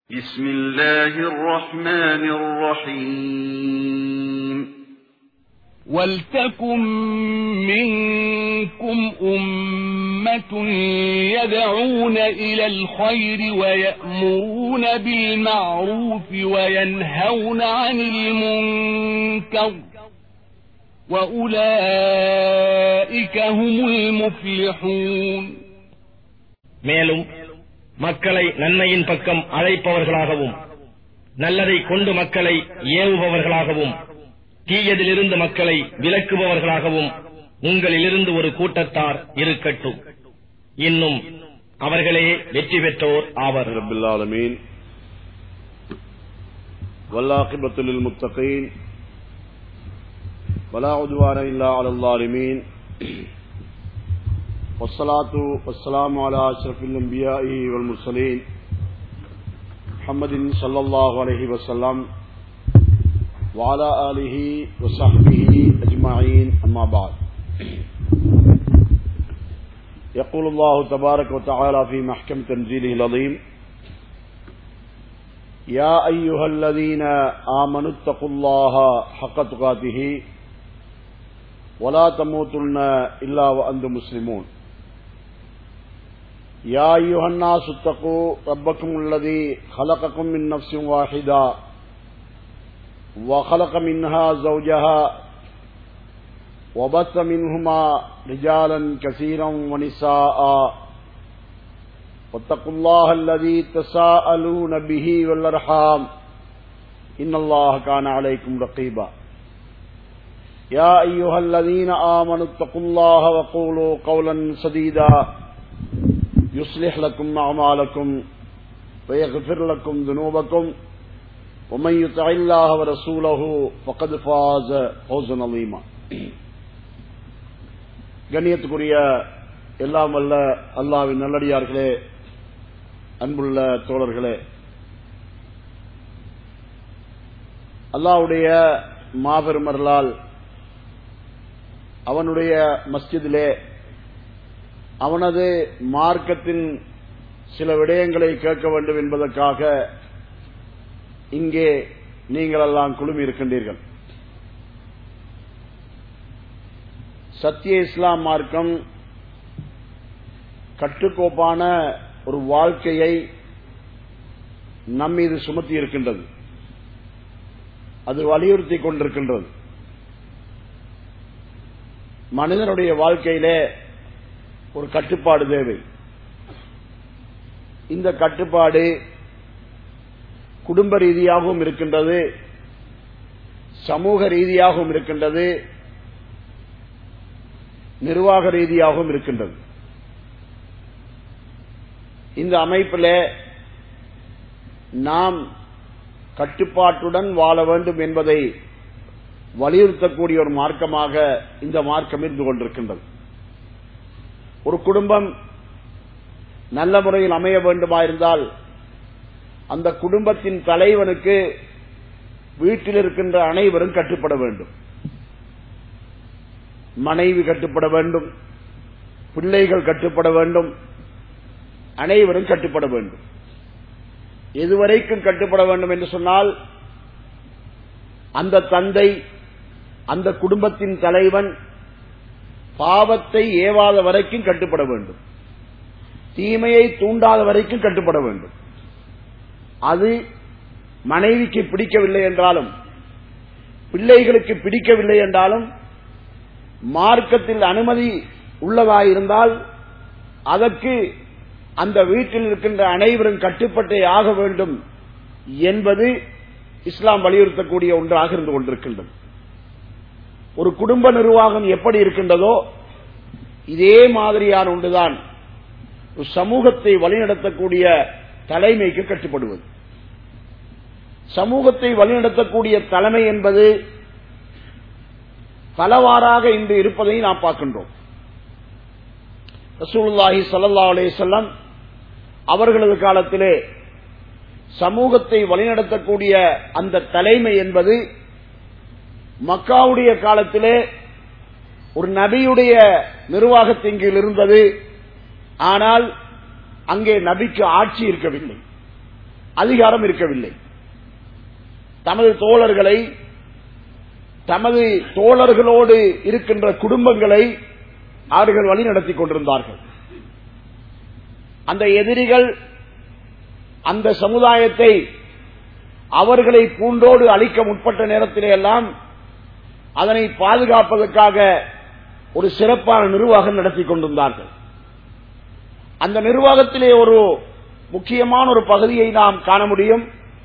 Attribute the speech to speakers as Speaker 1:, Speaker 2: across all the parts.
Speaker 1: بسم الله الرحمن الرحيم
Speaker 2: ولتكن منكم أمة يدعون إلى الخير ويأمرون بالمعروف وينهون عن المنكر وأولئك هم المفلحون.
Speaker 3: மேலும் மக்களை நன்மையின் பக்கம் அழைப்பவர்களாகவும் நல்லதை கொண்டு மக்களை ஏவுபவர்களாகவும் தீயதிலிருந்து மக்களை விலக்குபவர்களாகவும் உங்களிலிருந்து ஒரு கூட்டத்தார் இருக்கட்டும். இன்னும் அவர்களே வெற்றி பெற்றோர் ஆவர்.
Speaker 4: ரப்பில் ஆலமீன் வல்லாகிபத்து லில் முத்தகீன் வலா உத்வான இல்லா அலல் ஸாலிமீன் வஸ்ஸலாத்து வஸ்ஸலாமு அலா அஷ்ரஃபில் அன்பியாஇ வல் முர்ஸலீன் முஹம்மதின் ஸல்லல்லாஹு அலைஹி வஸல்லம் وعلى آله وصحبه أجمعين أما بعد يقول الله تبارك وتعالى في محكم تنزيله العظيم يا أيها الذين آمنوا اتقوا الله حق تقاته ولا تموتن إلا وأنتم مسلمون يا أيها الناس اتقوا ربكم الذي خلقكم من نفس واحدة وخلق منها زوجها وبث منهما رجالا كثيرا ونساء واتقوا الله الذي تساءلون به والأرحام إن الله كان عليكم رقيبا يا أيها الذين آمنوا اتقوا الله وقولوا قولا سديدا يصلح لكم أعمالكم ويغفر لكم ذنوبكم ومن يطع الله ورسوله فقد فاز فوزا عظيما. கண்ணியத்துக்குரிய எல்லாம் வல்ல அல்லாஹ்வின் நல்லடியார்களே, அன்புள்ள தோழர்களே, அல்லாஹ்வுடைய மாபெரும் அருளால் அவனுடைய மஸ்ஜிதிலே அவனது மார்க்கத்தின் சில விடயங்களை கேட்க வேண்டும் என்பதற்காக இங்கே நீங்கள் எல்லாம் குழுமி இருக்கின்றீர்கள். சத்திய இஸ்லாம் மார்க்கம் கட்டுக்கோப்பான ஒரு வாழ்க்கையை நம்மீது சுமத்தி இருக்கின்றது. அது வலியுறுத்தி கொண்டிருக்கின்றது. மனிதனுடைய வாழ்க்கையிலே ஒரு கட்டுப்பாடு தேவை. இந்த கட்டுப்பாடு குடும்ப ரீதியாகவும் இருக்கின்றது, சமூக ரீதியாகவும் இருக்கின்றது, நிர்வாக ரீதியாகவும் இருக்கின்றது. இந்த அமைப்பில் நாம் கட்டுப்பாட்டுடன் வாழ வேண்டும் என்பதை வலியுறுத்தக்கூடிய ஒரு மார்க்கமாக இந்த மார்க்கம் இருந்து கொண்டிருக்கின்றது. ஒரு குடும்பம் நல்ல முறையில் அமைய வேண்டுமாயிருந்தால் அந்த குடும்பத்தின் தலைவனுக்கு வீட்டில் இருக்கின்ற அனைவரும் கட்டுப்பட வேண்டும். மனைவி கட்டுப்பட வேண்டும், பிள்ளைகள் கட்டுப்பட வேண்டும், அனைவரும் கட்டுப்பட வேண்டும். எதுவரைக்கும் கட்டுப்பட வேண்டும் என்று சொன்னால், அந்த தந்தை, அந்த குடும்பத்தின் தலைவன் பாவத்தை ஏவாத வரைக்கும் கட்டுப்பட வேண்டும், தீமையை தூண்டாத வரைக்கும் கட்டுப்பட வேண்டும். அது மனைவிக்கு பிடிக்கவில்லை என்றாலும், பிள்ளைகளுக்கு பிடிக்கவில்லை என்றாலும், மார்க்கத்தில் அனுமதி உள்ளதாயிருந்தால் அதற்கு அந்த வீட்டில் இருக்கின்ற அனைவரும் கட்டுப்பட்டே ஆக வேண்டும் என்பது இஸ்லாம் வலியுறுத்தக்கூடிய ஒன்றாக இருந்து கொண்டிருக்கின்றது. ஒரு குடும்ப நிர்வாகம் எப்படி இருக்கின்றதோ இதே மாதிரியான ஒன்றுதான் ஒரு சமூகத்தை வழிநடத்தக்கூடிய தலைமைக்கு கட்டுப்படுவது. சமூகத்தை வழிநடத்தக்கூடிய தலைமை என்பது பலவாறாக இன்று இருப்பதை நாம் பார்க்கின்றோம். ரசூலுல்லாஹி ஸல்லல்லாஹு அலைஹி வஸல்லம் அவர்களது காலத்திலே சமூகத்தை வழிநடத்தக்கூடிய அந்த தலைமை என்பது மக்காவுடைய காலத்திலே ஒரு நபியுடைய நிர்வாகத்தின் கீழ் இருந்தது. ஆனால் அங்கே நபிக்கு ஆட்சி இருக்கவில்லை. அதிகாரம் இருக்கவில்லை. தமது தோழர்களை, தமது தோழர்களோடு இருக்கின்ற குடும்பங்களை அவர்கள் வழி நடத்தி கொண்டிருந்தார்கள். அந்த எதிரிகள் அந்த சமுதாயத்தை அவர்களை பூண்டோடு அழிக்க முற்பட்ட நேரத்திலே எல்லாம் அதனை பாதுகாப்பதற்காக ஒரு சிறப்பான நிர்வாகம் நடத்தி கொண்டிருந்தார்கள். அந்த நிர்வாகத்திலே ஒரு முக்கியமான ஒரு பகுதியை நாம் காண முடியும்.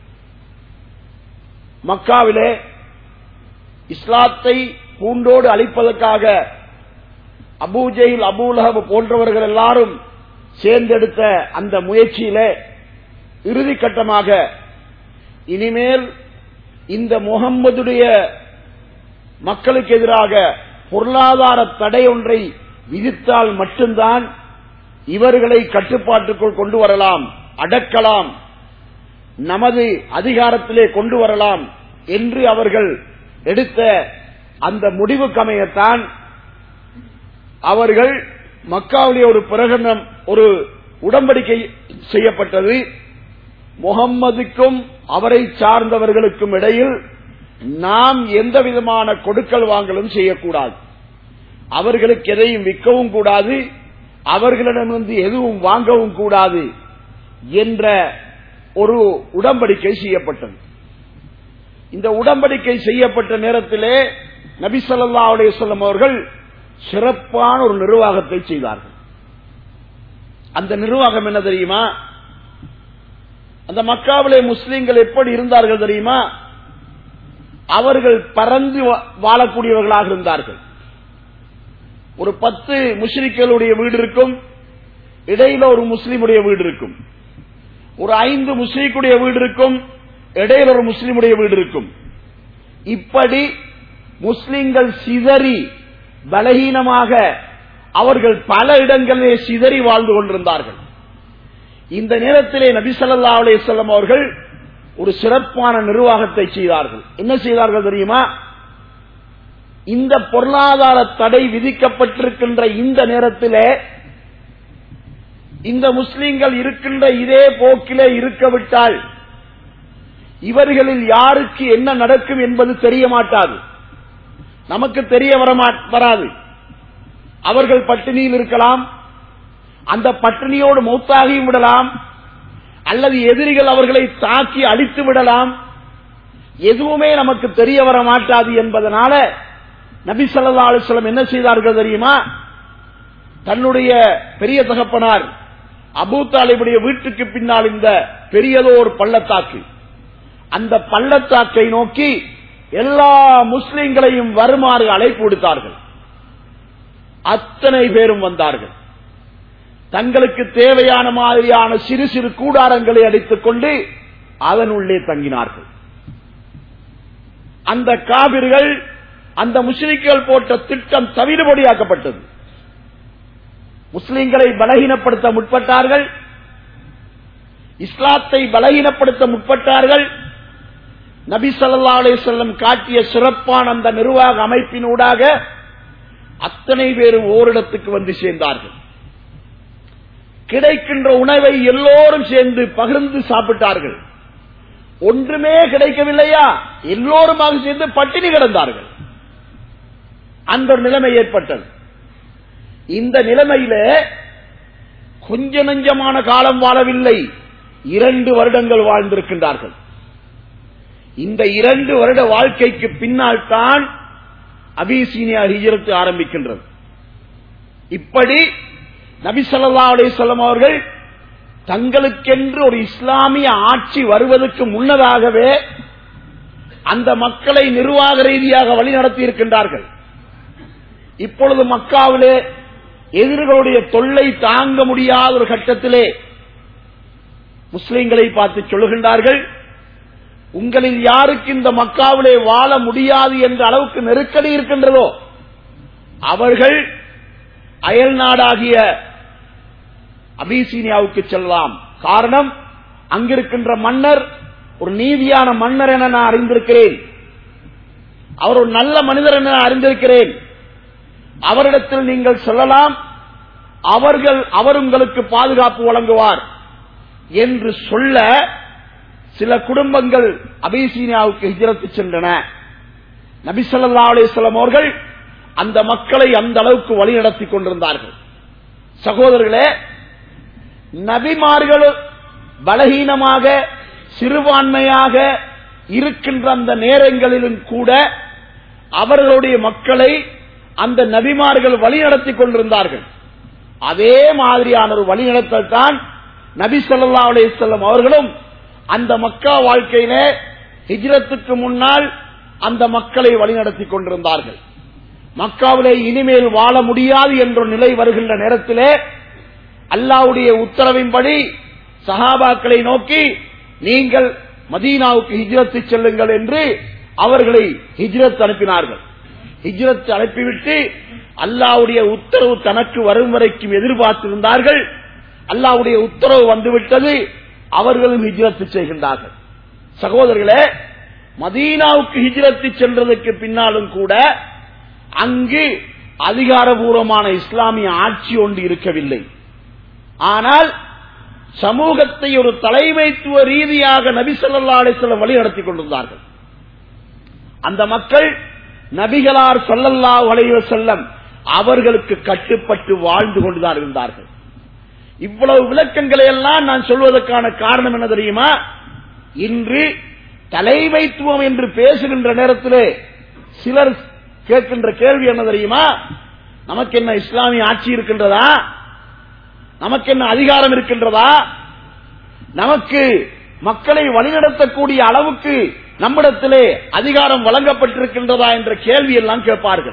Speaker 4: மக்காவிலே இஸ்லாத்தை பூண்டோடு அழிப்பதற்காக அபூ ஜஹல், அபூ லஹப் போன்றவர்கள் எல்லாரும் சேர்ந்தெடுத்த அந்த முயற்சியிலே இறுதி கட்டமாக இனிமேல் இந்த முகம்மதுடைய மக்களுக்கு எதிராக பொருளாதார தடை ஒன்றை விதித்தால் மட்டும்தான் இவர்களை கட்டுப்பாட்டுக்குள் கொண்டு வரலாம், அடக்கலாம், நமது அதிகாரத்திலே கொண்டு வரலாம் என்று அவர்கள் எடுத்த அந்த முடிவுக்கமையத்தான் அவர்கள் மக்காவிலே ஒரு பிரகடனம், ஒரு உடன்படிக்கை செய்யப்பட்டது. முகம்மதுக்கும் அவரை சார்ந்தவர்களுக்கும் இடையில் நாம் எந்த விதமான கொடுக்கல் வாங்கலும் செய்யக்கூடாது, அவர்களுக்கு எதையும் விற்கவும் கூடாது, அவர்களிடமிருந்து எதுவும் வாங்கவும் கூடாது என்ற ஒரு உடன்படிக்கை செய்யப்பட்டது. இந்த உடன்படிக்கை செய்யப்பட்ட நேரத்திலே நபி ஸல்லல்லாஹு அலைஹி வஸல்லம் அவர்கள் சிறப்பான ஒரு நிர்வாகத்தை செய்தார்கள். அந்த நிர்வாகம் என்ன தெரியுமா? அந்த மக்காவிலே முஸ்லிம்கள் எப்படி இருந்தார்கள் தெரியுமா? அவர்கள் பறந்து வாழக்கூடியவர்களாக இருந்தார்கள். ஒரு 10 முஷ்ரிக்குகளுடைய வீடு இருக்கும், இடையில ஒரு முஸ்லிமுடைய வீடு இருக்கும். ஒரு 5 முஸ்லிக்குடைய வீடு இருக்கும், இடையில ஒரு முஸ்லிமுடைய வீடு இருக்கும். இப்படி முஸ்லிம்கள் சிதறி பலகீனமாக அவர்கள் பல இடங்களிலே சிதறி வாழ்ந்து கொண்டிருந்தார்கள். இந்த நேரத்திலே நபி ஸல்லல்லாஹு அலைஹி வஸல்லம் அவர்கள் ஒரு சிறப்பான நிர்வாகத்தை செய்தார்கள். என்ன செய்தார்கள் தெரியுமா? இந்த பொருளாதார தடை விதிக்கப்பட்டிருக்கின்ற இந்த நேரத்திலே இந்த முஸ்லிம்கள் இருக்கின்ற இதே போக்கிலே இருக்கவிட்டால் இவர்களில் யாருக்கு என்ன நடக்கும் என்பது தெரிய மாட்டாது, நமக்கு தெரிய வராது. அவர்கள் பட்டினியில் இருக்கலாம், அந்த பட்டினியோடு மௌத்தாகியும் விடலாம், அல்லது எதிரிகள் அவர்களை தாக்கி அடித்து விடலாம், எதுவுமே நமக்கு தெரிய வர மாட்டாது என்பதனால நபி ஸல்லல்லாஹு அலைஹி வஸல்லம் என்ன செய்தார்கள் தெரியுமா? தன்னுடைய பெரிய தகப்பனார் அபூ தாலிபுடைய வீட்டுக்கு பின்னால் இந்த பெரியதோர் பள்ளத்தாக்கு, அந்த பள்ளத்தாக்கை நோக்கி எல்லா முஸ்லிம்களையும் வருமாறு அழைப்பு விடுத்தார்கள். அத்தனை பேரும் வந்தார்கள். தங்களுக்கு தேவையான மாதிரியான சிறு சிறு கூடாரங்களை அடித்துக் கொண்டு அதனுள்ளே தங்கினார்கள். அந்த காபிர்கள், அந்த முஸ்லிம்கள் போட்ட திட்டம் தவிடுபொடியாக்கப்பட்டது. முஸ்லிம்களை பலகீனப்படுத்த முற்பட்டார்கள், இஸ்லாத்தை பலகீனப்படுத்த முற்பட்டார்கள். நபி ஸல்லல்லாஹு அலைஹி வஸல்லம் காட்டிய சிறப்பான அந்த நிர்வாக அமைப்பினூடாக அத்தனை பேரும் ஓரிடத்துக்கு வந்து சேர்ந்தார்கள். கிடைக்கின்ற உணவை எல்லோரும் சேர்ந்து பகிர்ந்து சாப்பிட்டார்கள். ஒன்றுமே கிடைக்கவில்லையா, எல்லோருமாக சேர்ந்து பட்டினி கிடந்தார்கள். அந்த ஒரு நிலைமை ஏற்பட்டது. இந்த நிலைமையில கொஞ்ச நெஞ்சமான காலம் வாழவில்லை, 2 வருடங்கள் வாழ்ந்திருக்கின்றார்கள். இந்த 2 வருட வாழ்க்கைக்கு பின்னால் தான் அபிசீனியா ஹிஜ்ரத் ஆரம்பிக்கின்றது. இப்படி நபி ஸல்லல்லாஹு அலைஹி வஸல்லம் அவர்கள் தங்களுக்கென்று ஒரு இஸ்லாமிய ஆட்சி வருவதற்கு முன்னதாகவே அந்த மக்களை நிர்வாக ரீதியாக வழிநடத்தி இருக்கின்றார்கள். இப்பொழுது மக்காவிலே எதிரிகளுடைய தொல்லை தாங்க முடியாத ஒரு கட்டத்திலே முஸ்லிம்களை பார்த்து சொல்லுகின்றார்கள், உங்களில் யாருக்கு இந்த மக்காவிலே வாழ முடியாது என்ற அளவுக்கு நெருக்கடி இருக்கின்றதோ அவர்கள் அயல் நாடாகிய அபிசீனியாவுக்கு செல்லலாம். காரணம், அங்கிருக்கின்ற மன்னர் ஒரு நீதியான மன்னர் என நான் அறிந்திருக்கிறேன், அவர் ஒரு நல்ல மனிதர் என அறிந்திருக்கிறேன், அவரிடத்தில் நீங்கள் சொல்லலாம், அவர் உங்களுக்கு பாதுகாப்பு வழங்குவார் என்று சொல்ல சில குடும்பங்கள் அபிசீனியாவுக்கு ஹிஜ்ரத் சென்றன. நபி ஸல்லல்லாஹு அலைஹி வஸல்லம் அவர்கள் அந்த மக்களை அந்த அளவுக்கு வழிநடத்தி கொண்டிருந்தார்கள். சகோதரர்களே, நபிமார்கள் பலகீனமாக சிறுபான்மையாக இருக்கின்ற அந்த நேரங்களிலும் கூட அவர்களுடைய மக்களை அந்த நபிமார்கள் வழிநடத்தி கொண்டிருந்தார்கள். அதே மாதிரியான ஒரு வழிநடத்தல் தான் நபி ஸல்லல்லாஹு அலைஹி வஸல்லம் அவர்களும் அந்த மக்கா வாழ்க்கையிலே ஹிஜ்ரத்துக்கு முன்னால் அந்த மக்களை வழிநடத்தி கொண்டிருந்தார்கள். மக்காவிலே இனிமேல் வாழ முடியாது என்ற நிலை வருகின்ற நேரத்திலே அல்லாஹ்வுடைய உத்தரவின்படி சஹாபாக்களை நோக்கி நீங்கள் மதீனாவுக்கு ஹிஜ்ரத் செல்லுங்கள் என்று அவர்களை ஹிஜ்ரத் அனுப்பினார்கள். ஹிஜ்ரத் அனுப்பிவிட்டு அல்லாஹ்வுடைய உத்தரவு தனக்கு வரும் வரைக்கும் எதிர்பார்த்திருந்தார்கள். அல்லாஹ்வுடைய உத்தரவு வந்துவிட்டது, அவர்களும் ஹிஜ்ரத் செய்கின்றார்கள். சகோதரர்களே, மதீனாவுக்கு ஹிஜ்ரத் சென்றதற்கு பின்னாலும் கூட அங்கு அதிகாரபூர்வமான இஸ்லாமிய ஆட்சி ஒன்று இருக்கவில்லை. ஆனால் சமூகத்தை ஒரு தலைமைத்துவ ரீதியாக நபி ஸல்லல்லாஹு அலைஹி வஸல்லம் வழிநடத்திக் கொண்டிருந்தார்கள். அந்த மக்கள் நபிகளார் ஸல்லல்லாஹு அலைஹி வஸல்லம் அவர்களுக்கு கட்டுப்பட்டு வாழ்ந்து கொண்டுதான் இருந்தார்கள். இவ்வளவு விளக்கங்களை எல்லாம் நான் சொல்வதற்கான காரணம் என்ன தெரியுமா? இன்று தலைமைத்துவம் என்று பேசுகின்ற நேரத்திலே சிலர் கேட்கின்ற கேள்வி என்ன தெரியுமா? நமக்கு என்ன இஸ்லாமிய ஆட்சி இருக்கின்றதா? நமக்கு என்ன அதிகாரம் இருக்கின்றதா? நமக்கு மக்களை வழிநடத்தக்கூடிய அளவுக்கு நம்மிடத்திலே அதிகாரம் வழங்கப்பட்டிருக்கின்றதா என்ற கேள்வி எல்லாம் கேட்பார்கள்.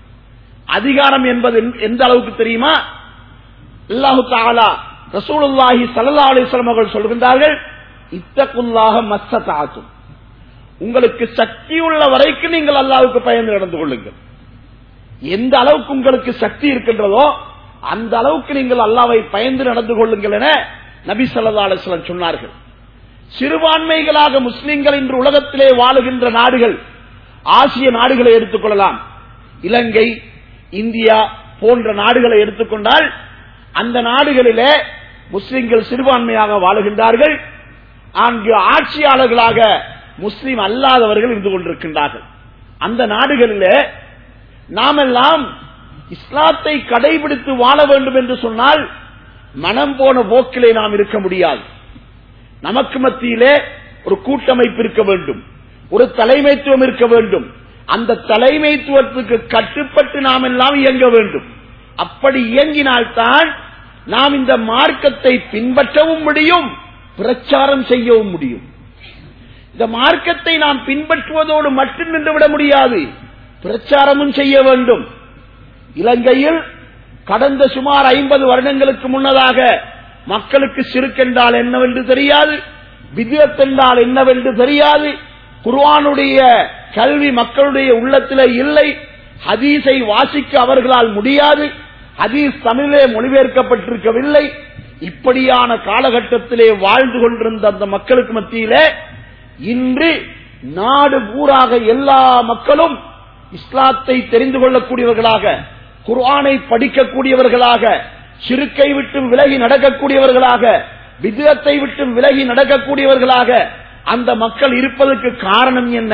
Speaker 4: அதிகாரம் என்பது எந்த அளவுக்கு தெரியுமா? அல்லாஹ் தஆலா ரசூலுல்லாஹி ஸல்லல்லாஹு அலைஹி வஸல்லம் அவர்கள் சொல்கின்றார்கள், இத்தகுல்லாஹ மஸ்ஸதஅதும், உங்களுக்கு சக்தி உள்ள வரைக்கும் நீங்கள் அல்லாஹ்வுக்கு பயந்து நடந்து கொள்ளுங்கள். எந்த அளவுக்கு உங்களுக்கு சக்தி இருக்கின்றதோ அந்த அளவுக்கு நீங்கள் அல்லாஹ்வை பயந்து நடந்து கொள்ளுங்கள் என நபி ஸல்லல்லாஹு அலைஹி வஸல்லம் சொன்னார்கள். சிறுபான்மைகளாக முஸ்லிம்கள் இன்று உலகத்திலே வாழுகின்ற நாடுகள், ஆசிய நாடுகளை எடுத்துக்கொள்ளலாம், இலங்கை, இந்தியா போன்ற நாடுகளை எடுத்துக்கொண்டால் அந்த நாடுகளிலே முஸ்லிம்கள் சிறுபான்மையாக வாழுகின்றார்கள். அங்கு ஆட்சியாளர்களாக முஸ்லிம் அல்லாதவர்கள் இருந்து கொண்டிருக்கின்றார்கள். அந்த நாடுகளிலே நாமெல்லாம் இஸ்லாத்தை கடைபிடித்து வாழ வேண்டும் என்று சொன்னால் மனம் போன போக்கிலே நாம் இருக்க முடியாது. நமக்கு மத்தியிலே ஒரு கூட்டமைப்பு இருக்க வேண்டும், ஒரு தலைமைத்துவம் இருக்க வேண்டும். அந்த தலைமைத்துவத்துக்கு கட்டுப்பட்டு நாம் எல்லாம் இயங்க வேண்டும். அப்படி இயங்கினால்தான் நாம் இந்த மார்க்கத்தை பின்பற்றவும் முடியும், பிரச்சாரம் செய்யவும் முடியும். இந்த மார்க்கத்தை நாம் பின்பற்றுவதோடு மட்டும் நின்றுவிட முடியாது, பிரச்சாரமும் செய்ய வேண்டும். இலங்கையில் கடந்த சுமார் 50 வருடங்களுக்கு முன்னதாக மக்களுக்கு ஷிர்க் என்றால் என்னவென்று தெரியாது, பித்அத் என்றால் என்னவென்று தெரியாது, குர்ஆனுடைய கல்வி மக்களுடைய உள்ளத்திலே இல்லை, ஹதீஸை வாசிக்க அவர்களால் முடியாது, ஹதீஸ் தமிழே மொழிபெயர்க்கப்பட்டிருக்கவில்லை. இப்படியான காலகட்டத்திலே வாழ்ந்து கொண்டிருந்த அந்த மக்களுக்கு மத்தியிலே இன்று நாடு பூராக எல்லா மக்களும் இஸ்லாத்தை தெரிந்து கொள்ளக்கூடியவர்களாக, குர்ஆனை படிக்கக்கூடியவர்களாக, ஷிர்க்கை விட்டு விலகி நடக்கக்கூடியவர்களாக, பித்அத்தை விட்டு விலகி நடக்கக்கூடியவர்களாக அந்த மக்கள் இருப்பதற்கு காரணம் என்ன?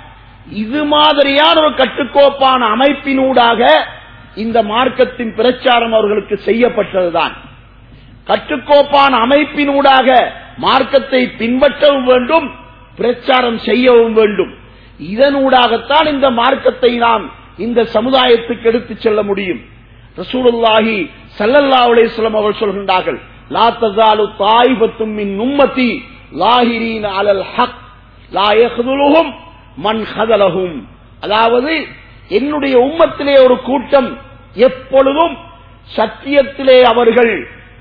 Speaker 4: இது மாதிரியான ஒரு கட்டுக்கோப்பான அமைப்பினூடாக இந்த மார்க்கத்தின் பிரச்சாரம் அவர்களுக்கு செய்யப்பட்டதுதான். கட்டுக்கோப்பான அமைப்பினூடாக மார்க்கத்தை பின்பற்றவும் வேண்டும், பிரச்சாரம் செய்யவும் வேண்டும். இதனூடாகத்தான் இந்த மார்க்கத்தை நாம் இந்த சமுதாயத்துக்கு எடுத்துச் செல்ல முடியும். ரசூலுல்லாஹி ஸல்லல்லாஹு அலைஹி வஸல்லம் அவர்கள் சொல்கின்றார்கள், லா தஸாலு தாயிஃபத்தும் மின் உம்மத்தி லாஹிரீன அலல் ஹக் லா யக்துலுஹும் மன் ஹதலஹும். அதாவது என்னுடைய உம்மத்திலே ஒரு கூட்டம் எப்பொழுதும் சத்தியத்திலே அவர்கள்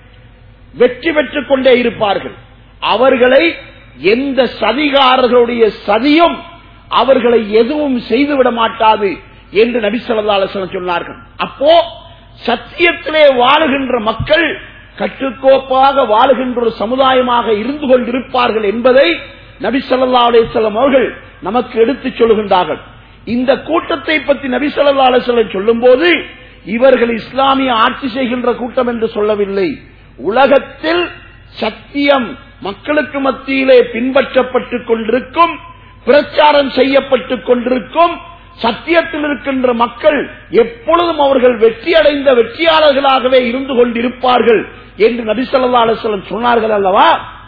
Speaker 4: வெற்றி பெற்றுக் கொண்டே இருப்பார்கள். அவர்களை எந்த சதிகாரர்களுடைய சதியும் அவர்களை எதுவும் செய்துவிட மாட்டாது என்று நபி ஸல்லல்லாஹு அலைஹி வஸல்லம் சொன்னார்கள். அப்போ சத்தியத்திலே வாழுகின்ற மக்கள் கட்டுக்கோப்பாக வாழுகின்ற ஒரு சமுதாயமாக இருந்து கொண்டிருப்பார்கள் என்பதை நபி ஸல்லல்லாஹு அலைஹி வஸல்லம் அவர்கள் நமக்கு எடுத்துச் சொல்கின்றார்கள். இந்த கூட்டத்தை பற்றி நபி ஸல்லல்லாஹு அலைஹி வஸல்லம் சொல்லும் போது இவர்கள் இஸ்லாமிய ஆட்சி செய்கின்ற கூட்டம் என்று சொல்லவில்லை. உலகத்தில் சத்தியம் மக்களுக்கு மத்தியிலே பின்பற்றப்பட்டுக் கொண்டிருக்கும், பிரச்சாரம் செய்யப்பட்டுக் கொண்டிருக்கும். சத்தியத்தில் இருக்கின்ற மக்கள் எப்பொழுதும் அவர்கள் வெற்றியடைந்த வெற்றியாளர்களாகவே இருந்து கொண்டிருப்பார்கள் என்று நபி ஸல்லல்லாஹு அலைஹி வஸல்லம் சொன்னார்கள் அல்லவா.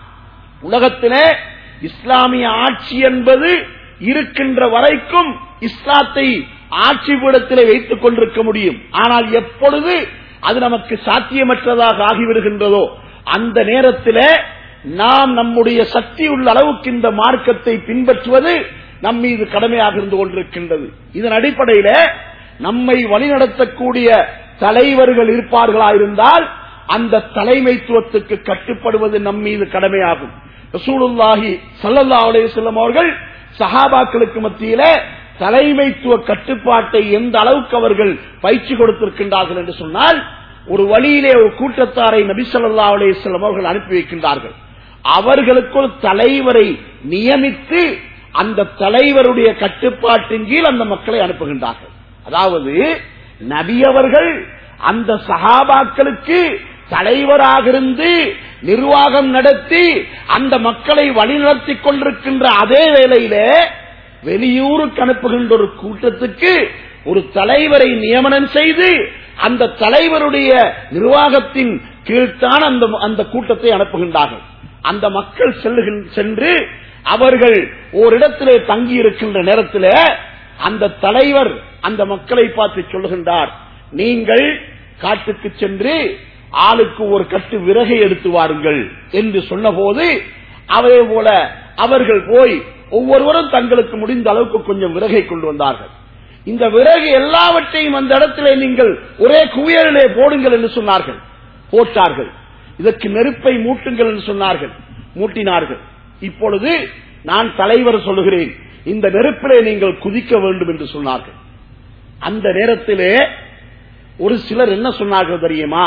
Speaker 4: உலகத்திலே இஸ்லாமிய ஆட்சி என்பது இருக்கின்ற வரைக்கும் இஸ்லாத்தை ஆட்சி பீடத்திலே வைத்துக் கொண்டிருக்க முடியும். ஆனால் எப்பொழுது அது நமக்கு சாத்தியமற்றதாக ஆகிவிடுகின்றதோ அந்த நேரத்திலே நாம் நம்முடைய சக்தி உள்ள அளவுக்கு இந்த மார்க்கத்தை பின்பற்றுவது நம் மீது கடமையாக இருந்து கொண்டிருக்கின்றது. இதன் அடிப்படையில நம்மை வழிநடத்தக்கூடிய தலைவர்கள் இருப்பார்களாயிருந்தால் அந்த தலைமைத்துவத்துக்கு கட்டுப்படுவது நம் மீது கடமையாகும். ரசூலுல்லாஹி ஸல்லல்லாஹு அலைஹி வஸல்லம் அவர்கள் சஹாபாக்களுக்கு மத்தியில தலைமைத்துவ கட்டுப்பாட்டை எந்த அளவுக்கு அவர்கள் பயிற்சி கொடுத்திருக்கின்றார்கள் என்று சொன்னால், ஒரு வழியிலே ஒரு கூட்டத்தாரை நபி ஸல்லல்லாஹு அலைஹி வஸல்லம் அவர்கள் அனுப்பி வைக்கின்றார்கள். அவர்களுக்கு ஒரு தலைவரை நியமித்து அந்த தலைவருடைய கட்டுப்பாட்டின் கீழ் அந்த மக்களை அனுப்புகின்றார்கள். அதாவது நபி அவர்கள் அந்த சஹாபாக்களுக்கு தலைவராக இருந்து நிர்வாகம் நடத்தி அந்த மக்களை வழிநடத்திக் கொண்டிருக்கின்ற அதே வேளையில வெளியூருக்கு அனுப்புகின்ற ஒரு கூட்டத்துக்கு ஒரு தலைவரை நியமனம் செய்து அந்த தலைவருடைய நிர்வாகத்தின் கீழ்த்தான் அந்த கூட்டத்தை அனுப்புகின்றார்கள். அந்த மக்கள் சென்று அவர்கள் ஓரிடத்திலே தங்கி இருக்கின்ற நேரத்தில் அந்த தலைவர் அந்த மக்களை பார்த்து சொல்லுகின்றார், நீங்கள் காட்டுக்கு சென்று ஆளுக்கு ஒரு கட்டு விறகை எடுத்து வாருங்கள் என்று சொன்னபோது அதே போல அவர்கள் போய் ஒவ்வொருவரும் தங்களுக்கு முடிந்த அளவுக்கு கொஞ்சம் விறகை கொண்டு வந்தார்கள். இந்த விறகு எல்லாவற்றையும் அந்த இடத்திலே நீங்கள் ஒரே குவியலிலே போடுங்கள் என்று சொன்னார்கள். போட்டார்கள். இதற்கு நெருப்பை மூட்டுங்கள் என்று சொன்னார்கள். மூட்டினார்கள். இப்பொழுது நான் தலைவர் சொல்லுகிறேன், இந்த நெருப்பிலே நீங்கள் குதிக்க வேண்டும் என்று சொன்னார்கள். அந்த நேரத்திலே ஒரு சிலர் என்ன சொன்னார்கள் தெரியுமா?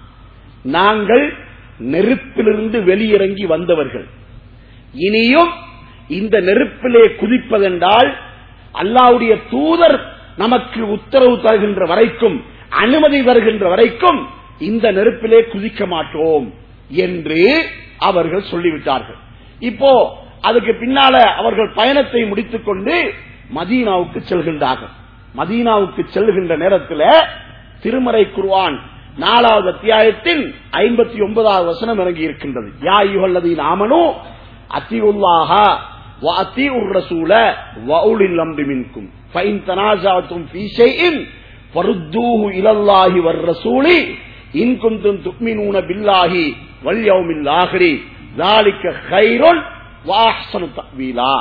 Speaker 4: நாங்கள் நெருப்பிலிருந்து வெளியிறங்கி வந்தவர்கள், இனியும் இந்த நெருப்பிலே குதிப்பதென்றால் அல்லாஹ்வுடைய தூதர் நமக்கு உத்தரவு தருகின்ற வரைக்கும், அனுமதி தருகின்ற வரைக்கும் இந்த நெருப்பிலே குதிக்க மாட்டோம் என்று அவர்கள் சொல்லிவிட்டார்கள். இப்போ அதுக்கு பின்னால அவர்கள் பயணத்தை முடித்துக் கொண்டு மதீனாவுக்கு செல்கின்றார்கள். மதீனாவுக்கு செல்கின்ற நேரத்தில் திருமறை குர்ஆன் 4வது அத்தியாயத்தின் 59வது வசனம் இறங்கி இருக்கின்றது. யா அய்யுஹல்லதீன ஆமனூ அத்தியுல்லாஹ வ அத்தியுர் ரசூல வ உலில் அம்ரி மின்கும் ஃபஇன் தனாஸஅதும் ஃபீ ஷைஇன் ஃபருத்தூஹு இலல்லாஹி வர் ரசூலி இன் குன்தும் துமினூன பில்லாஹி வல் யௌமில் ஆகிரி ذلك خير واحسن تأويلا.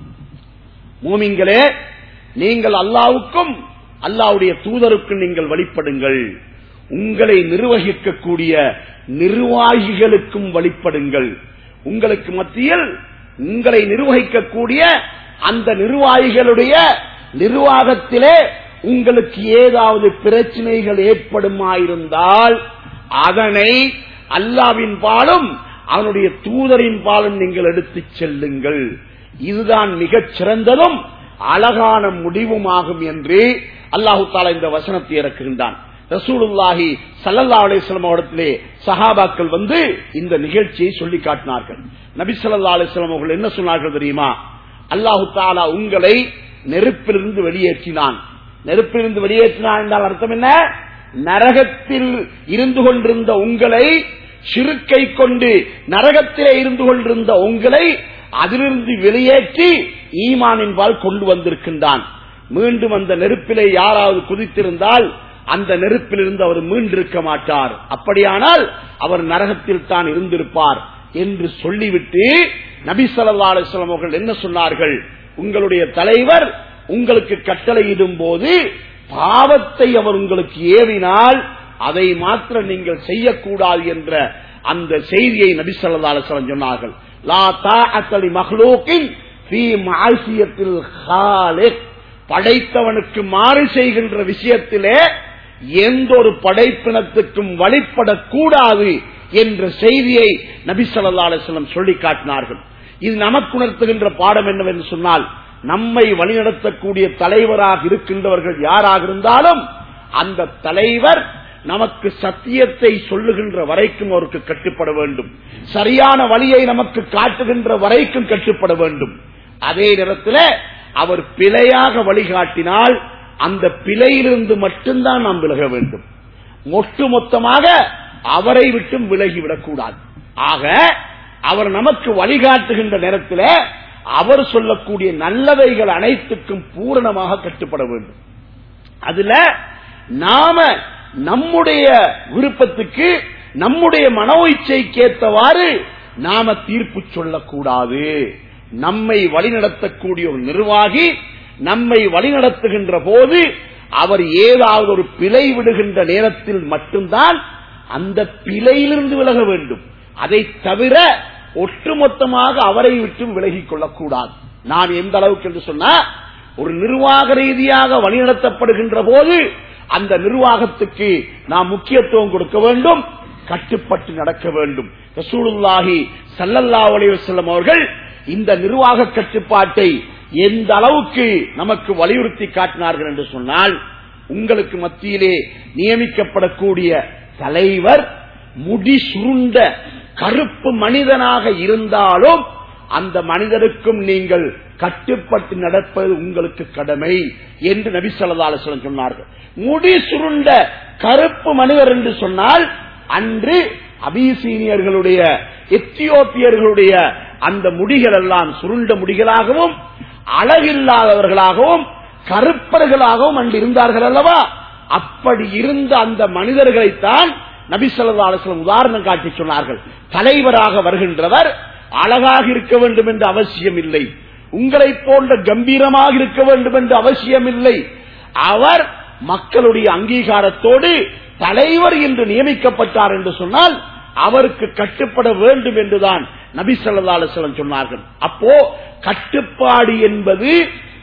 Speaker 4: மூமின்களே, நீங்கள் அல்லாஹ்வுக்கும் அல்லாஹ்வுடைய தூதருக்கும் நீங்கள் வழிபடுங்கள், உங்களை நிர்வகிக்கக்கூடிய நிர்வாகிகளுக்கும் வழிபடுங்கள். உங்களுக்கு மத்தியில் உங்களை நிர்வகிக்கக்கூடிய அந்த நிர்வாகிகளுடைய நிர்வாகத்திலே உங்களுக்கு ஏதாவது பிரச்சனைகள் ஏற்படுமாயிருந்தால் அதனை அல்லாஹ்வின் பாலும் அவனுடைய தூதரின் பாலும் நீங்கள் எடுத்துச் செல்லுங்கள். இதுதான் மிகச் சிறந்ததும் அழகான முடிவுமாகும் என்று அல்லாஹு தஆலா இந்த வசனத்தை இறக்குகின்றான். ரசூலுல்லாஹி ஸல்லல்லாஹு அலைஹி வஸல்லம் அவர்களிடத்திலே சஹாபாக்கள் வந்து இந்த நிகழ்ச்சியை சொல்லி காட்டினார்கள். நபி ஸல்லல்லாஹு அலைஹி வஸல்லம் அவர்கள் என்ன சொன்னார்கள் தெரியுமா? அல்லாஹு தஆலா உங்களை நெருப்பிலிருந்து வெளியேற்றினான். நெருப்பிலிருந்து வெளியேற்றினான் என்றால் அர்த்தம் என்ன? நரகத்தில் இருந்து கொண்டிருந்த உங்களை, ஷிர்க்கை கொண்டு நரகத்திலே இருந்து கொண்டிருந்த உங்களை அதிலிருந்து வெளியேற்றி ஈமானின் பால் கொண்டு வந்திருக்கின்றான். மீண்டும் அந்த நெருப்பிலே யாராவது குதித்திருந்தால் அந்த நெருப்பிலிருந்து அவர் மீண்டிருக்க மாட்டார், அப்படியானால் அவர் நரகத்தில் தான் இருந்திருப்பார் என்று சொல்லிவிட்டு நபி ஸல்லல்லாஹு அலைஹி வஸல்லம் அவர்கள் என்ன சொன்னார்கள்? உங்களுடைய தலைவர் உங்களுக்கு கட்டளையிடும் போது பாவத்தை அவர் உங்களுக்கு ஏவினால் அதை மாத்திரம் நீங்கள் செய்யக்கூடாது என்ற அந்த செய்தியை நபி ஸல்லல்லாஹு அலைஹி வஸல்லம் சொன்னார்கள். லா தாஅத லி மக்லூகின் ஃபீ மஅசியத்தில் காலிக். படைத்தவனுக்கு மாறு செய்கின்ற விஷயத்திலே எந்த ஒரு படைப்பினத்துக்கும் வழிபடக்கூடாது என்ற செய்தியை நபி ஸல்லல்லாஹு அலைஹி வஸல்லம் சொல்லி காட்டினார்கள். இது நமக்கு உணர்த்துகின்ற பாடம் என்னவென்று சொன்னால், நம்மை வழிநடத்தக்கூடிய தலைவராக இருக்கின்றவர்கள் யாராக இருந்தாலும் அந்த தலைவர் நமக்கு சத்தியத்தை சொல்லுகின்ற வரைக்கும் அவருக்கு கட்டுப்பட வேண்டும். சரியான வழியை நமக்கு காட்டுகின்ற வரைக்கும் கட்டுப்பட வேண்டும். அதே நேரத்தில் அவர் பிழையாக வழிகாட்டினால் அந்த பிழையிலிருந்து மட்டும்தான் நாம் விலக வேண்டும். ஒட்டுமொத்தமாக அவரை விட்டும் விலகிவிடக்கூடாது. ஆக அவர் நமக்கு வழிகாட்டுகின்ற நேரத்தில் அவர் சொல்லக்கூடிய நல்லவைகள் அனைத்துக்கும் பூரணமாக கட்டுப்பட வேண்டும். அதுல நாம நம்முடைய விருப்பத்துக்கு நம்முடைய மனோ இச்சைக்கேற்றவாறு நாம தீர்ப்பு சொல்லக்கூடாது. நம்மை வழிநடத்தக்கூடிய ஒரு நிர்வாகி நம்மை வழிநடத்துகின்ற போது அவர் ஏதாவது ஒரு பிழை விடுகின்ற நேரத்தில் மட்டும்தான் அந்த பிழையிலிருந்து விலக வேண்டும். அதை தவிர ஒட்டுமொத்தமாக அவரை விட்டு விலகிக் கொள்ளக்கூடாது. நான் எந்த அளவுக்கு என்று சொன்னா, ஒரு நிர்வாக ரீதியாக வழிநடத்தப்படுகின்ற போது அந்த நிர்வாகத்துக்கு நாம் முக்கியத்துவம் கொடுக்க வேண்டும், கட்டுப்பட்டு நடக்க வேண்டும். ரசூலுல்லாஹி ஸல்லல்லாஹு அலைஹி வஸல்லம் அவர்கள் இந்த நிர்வாக கட்டுப்பாட்டை எந்த அளவுக்கு நமக்கு வலியுறுத்தி காட்டினார்கள் என்று சொன்னால், உங்களுக்கு மத்தியிலே நியமிக்கப்படக்கூடிய தலைவர் முடி சுருண்ட கருப்பு மனிதனாக இருந்தாலும் அந்த மனிதருக்கும் நீங்கள் கட்டுப்பட்டு நடப்பது உங்களுக்கு கடமை என்று நபி ஸல்லல்லாஹு அலைஹி வஸல்லம் சொன்னார்கள். முடி சுருண்ட கருப்பு மனிதர் என்று சொன்னால் அன்று அபிசீனியர்களுடைய எத்தியோப்பியர்களுடைய அந்த முடிகள் எல்லாம் சுருண்ட முடிகளாகவும் அழகில்லாதவர்களாகவும் கருப்பர்களாகவும் அன்று இருந்தார்கள் அல்லவா? அப்படி இருந்த அந்த மனிதர்களைத்தான் நபி ஸல்லல்லாஹு அலைஹி வஸல்லம் உதாரணம் காட்டி சொன்னார்கள். தலைவராக வருகின்றவர் அழகாக இருக்க வேண்டும் என்ற அவசியம் இல்லை, உங்களை போன்ற கம்பீரமாக இருக்க வேண்டும் என்ற அவசியம் இல்லை. அவர் மக்களுடைய அங்கீகாரத்தோடு தலைவர் என்று நியமிக்கப்பட்டார் என்று சொன்னால் அவருக்கு கட்டுப்பட வேண்டும் என்றுதான் நபி ஸல்லல்லாஹு அலைஹி வஸல்லம் சொன்னார்கள். அப்போ கட்டுப்பாடு என்பது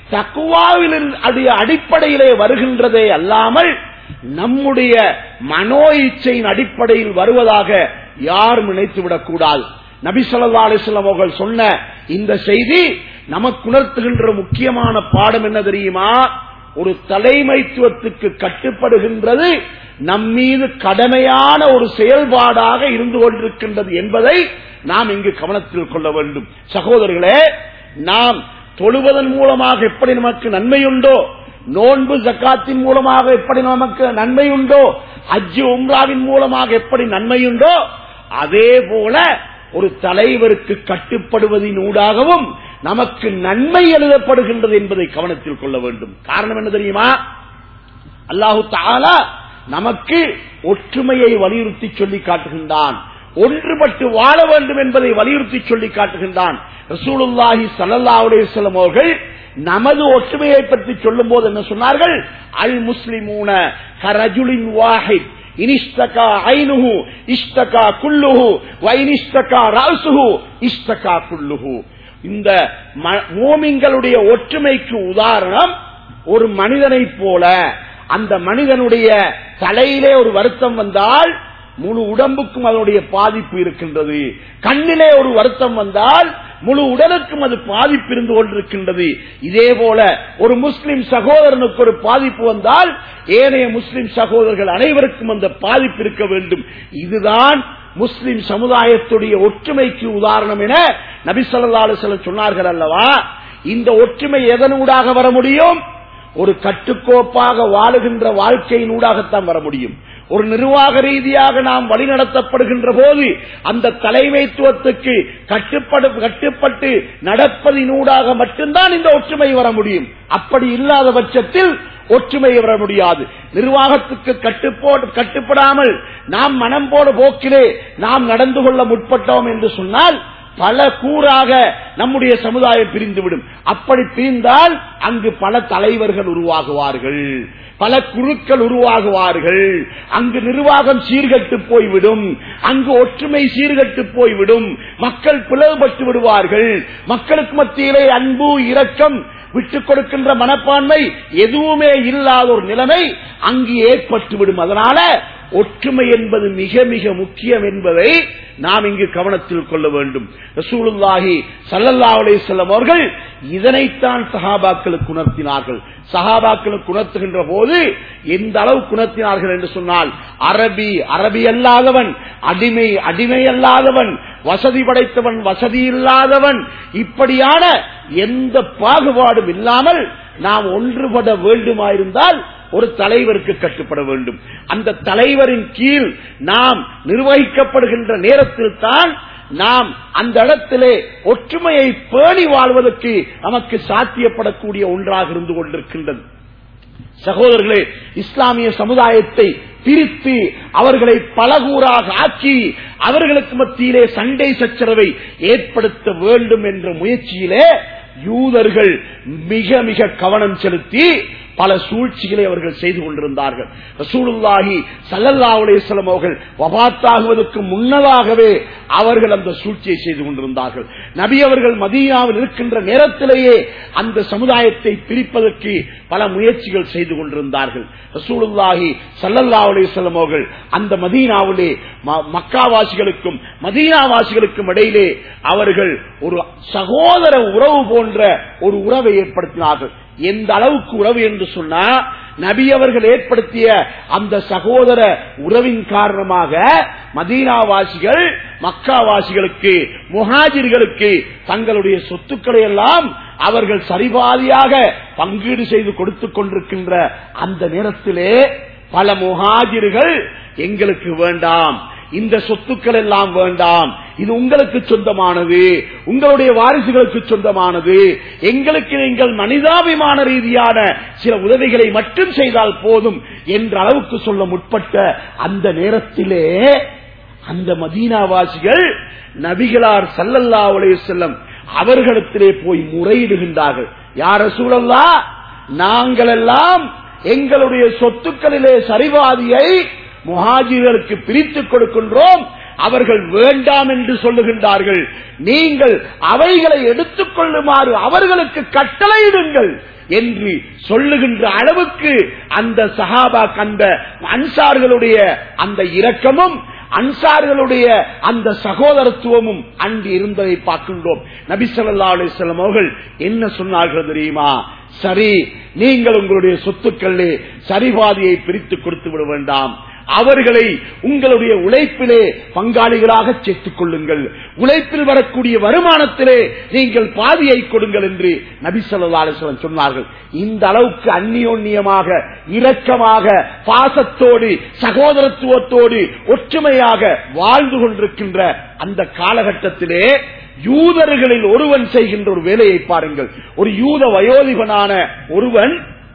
Speaker 4: தக்வாவின் அடிப்படையிலே வருகின்றதே அல்லாமல் நம்முடைய மனோ இச்சையின் அடிப்படையில் வருவதாக யாரும் நினைத்துவிடக் கூடாது. நபி ஸல்லல்லாஹு அலைஹி வஸல்லம் அவர்கள் சொன்ன இந்த செய்தி நமக்கு உணர்த்துகின்ற முக்கியமான பாடம் என்ன தெரியுமா? ஒரு தலைமைத்துவத்துக்கு கட்டுப்படுகின்றது நம்மீது கடமையான ஒரு செயல்பாடாக இருந்து கொண்டிருக்கின்றது என்பதை நாம் இங்கு கவனத்தில் கொள்ள வேண்டும். சகோதரர்களே, நாம் தொழுவதன் மூலமாக எப்படி நமக்கு நன்மையுண்டோ, நோன்பு ஜக்காத்தின் மூலமாக எப்படி நமக்கு நன்மையுண்டோ, ஹஜ் உம்ராவின் மூலமாக எப்படி நன்மையுண்டோ, அதே போல ஒரு தலைவருக்கு கட்டுப்படுவதின் ஊடாகவும் நமக்கு நன்மை எழுதப்படுகின்றது என்பதை கவனத்தில் கொள்ள வேண்டும். காரணம் என்ன தெரியுமா? அல்லாஹு தஆலா நமக்கு ஒற்றுமையை வலியுறுத்தி சொல்லி காட்டுகின்றான், ஒன்றுபட்டு வாழ வேண்டும் என்பதை வலியுறுத்தி சொல்லி காட்டுகின்றான். ரசூலுல்லாஹி ஸல்லல்லாஹு அலைஹி வஸல்லம் அவர்கள் நமது ஒற்றுமையை பற்றி சொல்லும் போது என்ன சொன்னார்கள்? அல் முஸ்லிமூன கரஜுலின் வாஹித் இனிஷ்தகா ஐனுஹு இஷ்தகா குல்லுஹு வ இனிஷ்தகா ரஅஸுஹு இஷ்தகா குல்லுஹு. இந்த மூமின்களுடைய ஒற்றுமைக்கு உதாரணம் ஒரு மனிதனை போல. அந்த மனிதனுடைய தலையிலே ஒரு வருத்தம் வந்தால் முழு உடம்புக்கும் அதனுடைய பாதிப்பு இருக்கின்றது. கண்ணிலே ஒரு வருத்தம் வந்தால் முழு உடலுக்கும் அது பாதிப்பு இருந்து கொண்டிருக்கின்றது. இதே போல ஒரு முஸ்லிம் சகோதரனுக்கு ஒரு பாதிப்பு வந்தால் ஏனைய முஸ்லிம் சகோதரர்கள் அனைவருக்கும் அந்த பாதிப்பு இருக்க வேண்டும். இதுதான் முஸ்லிம் சமுதாயத்துடைய ஒற்றுமைக்கு உதாரணம் என நபி ஸல்லல்லாஹு அலைஹி வஸல்லம் சொன்னார்கள் அல்லவா? இந்த ஒற்றுமை எதனூடாக வர முடியும்? ஒரு கட்டுக்கோப்பாக வாழுகின்ற வாழ்க்கையின் ஊடாகத்தான் வர முடியும். ஒரு நிர்வாக ரீதியாக நாம் வழிநடத்தப்படுகின்ற போது அந்த தலைமைத்துவத்துக்கு கட்டுப்பட்டு நடப்பதினூடாக மட்டும்தான் இந்த ஒற்றுமை வர முடியும். அப்படி இல்லாத பட்சத்தில் ஒற்றுமை வர முடியாது. நிர்வாகத்துக்கு கட்டுப்படாமல் நாம் மனம் போட போக்கிலே நாம் நடந்து கொள்ள முற்பட்டோம் என்று சொன்னால் பல கூறாக நம்முடைய சமுதாயம் பிரிந்துவிடும். அப்படி பிரிந்தால் அங்கு பல தலைவர்கள் உருவாகுவார்கள், பல குழுக்கள் உருவாகுவார்கள். அங்கு நிர்வாகம் சீர்கட்டு போய்விடும், அங்கு ஒற்றுமை சீர்கட்டு போய்விடும், மக்கள் பிளவுபட்டு விடுவார்கள். மக்களுக்கு மத்தியிலே அன்பு, இரக்கம், விட்டுக் கொடுக்கின்ற மனப்பான்மை எதுவுமே இல்லாத ஒரு நிலைமை அங்கு ஏற்பட்டுவிடும். அதனால ஒற்றுமை என்பது மிக மிக முக்கியம் என்பதை நாம் இங்கு கவனத்தில் கொள்ள வேண்டும். ரசூலுல்லாஹி ஸல்லல்லாஹு அலைஹி வஸல்லம் அவர்கள் இதனைத்தான் சஹாபாக்களுக்கு உணர்த்தினார்கள். சஹாபாக்களுக்கு உணர்த்துகின்ற போது எந்த அளவுக்கு உணர்த்தினார்கள் என்று சொன்னால், அரபி அல்லாதவன், அடிமை அல்லாதவன், வசதி படைத்தவன், வசதி இல்லாதவன், இப்படியான எந்த பாகுபாடும் இல்லாமல் நாம் ஒன்றுபட வேண்டுமாயிருந்தால் ஒரு தலைவருக்கு கட்டுப்பட வேண்டும். அந்த தலைவரின் கீழ் நாம் நிர்வகிக்கப்படுகின்ற நேரத்தில் தான் நாம் அந்த இடத்திலே ஒற்றுமையை பேணி வாழ்வதற்கு நமக்கு சாத்தியப்படக்கூடிய ஒன்றாக இருந்து கொண்டிருக்கின்றது. சகோதரர்களே, இஸ்லாமிய சமுதாயத்தை பிரித்து அவர்களை பலகூறாக ஆக்கி அவர்களுக்கு மத்தியிலே சண்டை சச்சரவை ஏற்படுத்த வேண்டும் என்ற முயற்சியிலே யூதர்கள் மிக மிக கவனம் செலுத்தி பல சூழ்ச்சிகளை அவர்கள் செய்து கொண்டிருந்தார்கள். ரசூலுல்லாஹி ஸல்லல்லாஹு அலைஹி வஸல்லம் அவர்கள் வஃபாத்தாகுவதற்கு முன்னதாகவே அவர்கள் அந்த சூழ்ச்சியை செய்து கொண்டிருந்தார்கள். நபி அவர்கள் மதீனாவில் இருக்கின்ற நேரத்திலேயே அந்த சமுதாயத்தை பிரிப்பதற்கு பல முயற்சிகள் செய்து கொண்டிருந்தார்கள். ரசூலுல்லாஹி ஸல்லல்லாஹு அலைஹி வஸல்லம் அவர்கள் அந்த மதீனாவிலே மக்காவாசிகளுக்கும் மதீனாவாசிகளுக்கும் இடையிலே அவர்கள் ஒரு சகோதர உறவு போன்ற ஒரு உறவை ஏற்படுத்தினார்கள். எந்த அளவுக்கு உறவு என்று சொன்னா, நபி அவர்கள் ஏற்படுத்திய அந்த சகோதர உறவின் காரணமாக மதீனாவாசிகள் மக்காவாசிகளுக்கு முஹாஜிர்களுக்கு தங்களுடைய சொத்துக்களை எல்லாம் அவர்கள் சரிபாதியாக பங்கீடு செய்து கொடுத்துக் கொண்டிருக்கின்ற அந்த நேரத்திலே பல முஹாஜிர்கள் எங்களுக்கு வேண்டாம், இந்த சொத்துக்கள் எல்லாம் வேண்டாம், இது உங்களுக்கு சொந்தமானது, உங்களுடைய வாரிசுகளுக்கு சொந்தமானது, எங்களுக்கு நீங்கள் மனிதாபிமான ரீதியான சில உதவிகளை மட்டும் செய்தால் போதும் என்ற அளவுக்கு சொல்ல முற்பட்ட அந்த நேரத்திலே அந்த மதீனாவாசிகள் நபிகளார் ஸல்லல்லாஹு அலைஹி வஸல்லம் அவர்களிடத்திலே போய் முறையிடுகின்றார்கள். யா ரசூலல்லாஹ், நாங்கள் எல்லாம் எங்களுடைய சொத்துக்களிலே சரிவாதியை முஹாஜிர்களுக்கு பிரித்துக் கொடுக்கின்றோம், அவர்கள் வேண்டாம் என்று சொல்லுகின்றார்கள், நீங்கள் அவைகளை எடுத்துக் கொள்ளுமாறு அவர்களுக்கு கட்டளையிடுங்கள் என்று சொல்லுகின்ற அளவுக்கு அந்த சஹாபா அந்த அன்சார்களுடைய அந்த இரக்கமும் அன்சார்களுடைய அந்த சகோதரத்துவமும் அன்று இருந்ததை பார்க்கின்றோம். நபி ஸல்லல்லாஹு அலைஹி வஸல்லம் அவர்கள் என்ன சொன்னார்கள் தெரியுமா? சரி, நீங்கள் உங்களுடைய சொத்துக்களிலே சரிபாதியை பிரித்து கொடுத்து விட வேண்டாம், அவர்களை உங்களுடைய உழைப்பிலே பங்காளிகளாக சேர்த்துக் கொள்ளுங்கள், உழைப்பில் வரக்கூடிய வருமானத்திலே நீங்கள் பாதியை கொடுங்கள் என்று நபி ஸல்லல்லாஹு அலைஹி வஸல்லம் சொன்னார்கள். இந்த அளவுக்கு அந்நியோன்யமாக இரக்கமாக பாசத்தோடு சகோதரத்துவத்தோடு ஒற்றுமையாக வாழ்ந்து கொண்டிருக்கின்ற அந்த காலகட்டத்திலே யூதர்களில் ஒருவன் செய்கின்ற ஒரு வேலையை பாருங்கள். ஒரு யூத வயோதிபனான ஒருவன்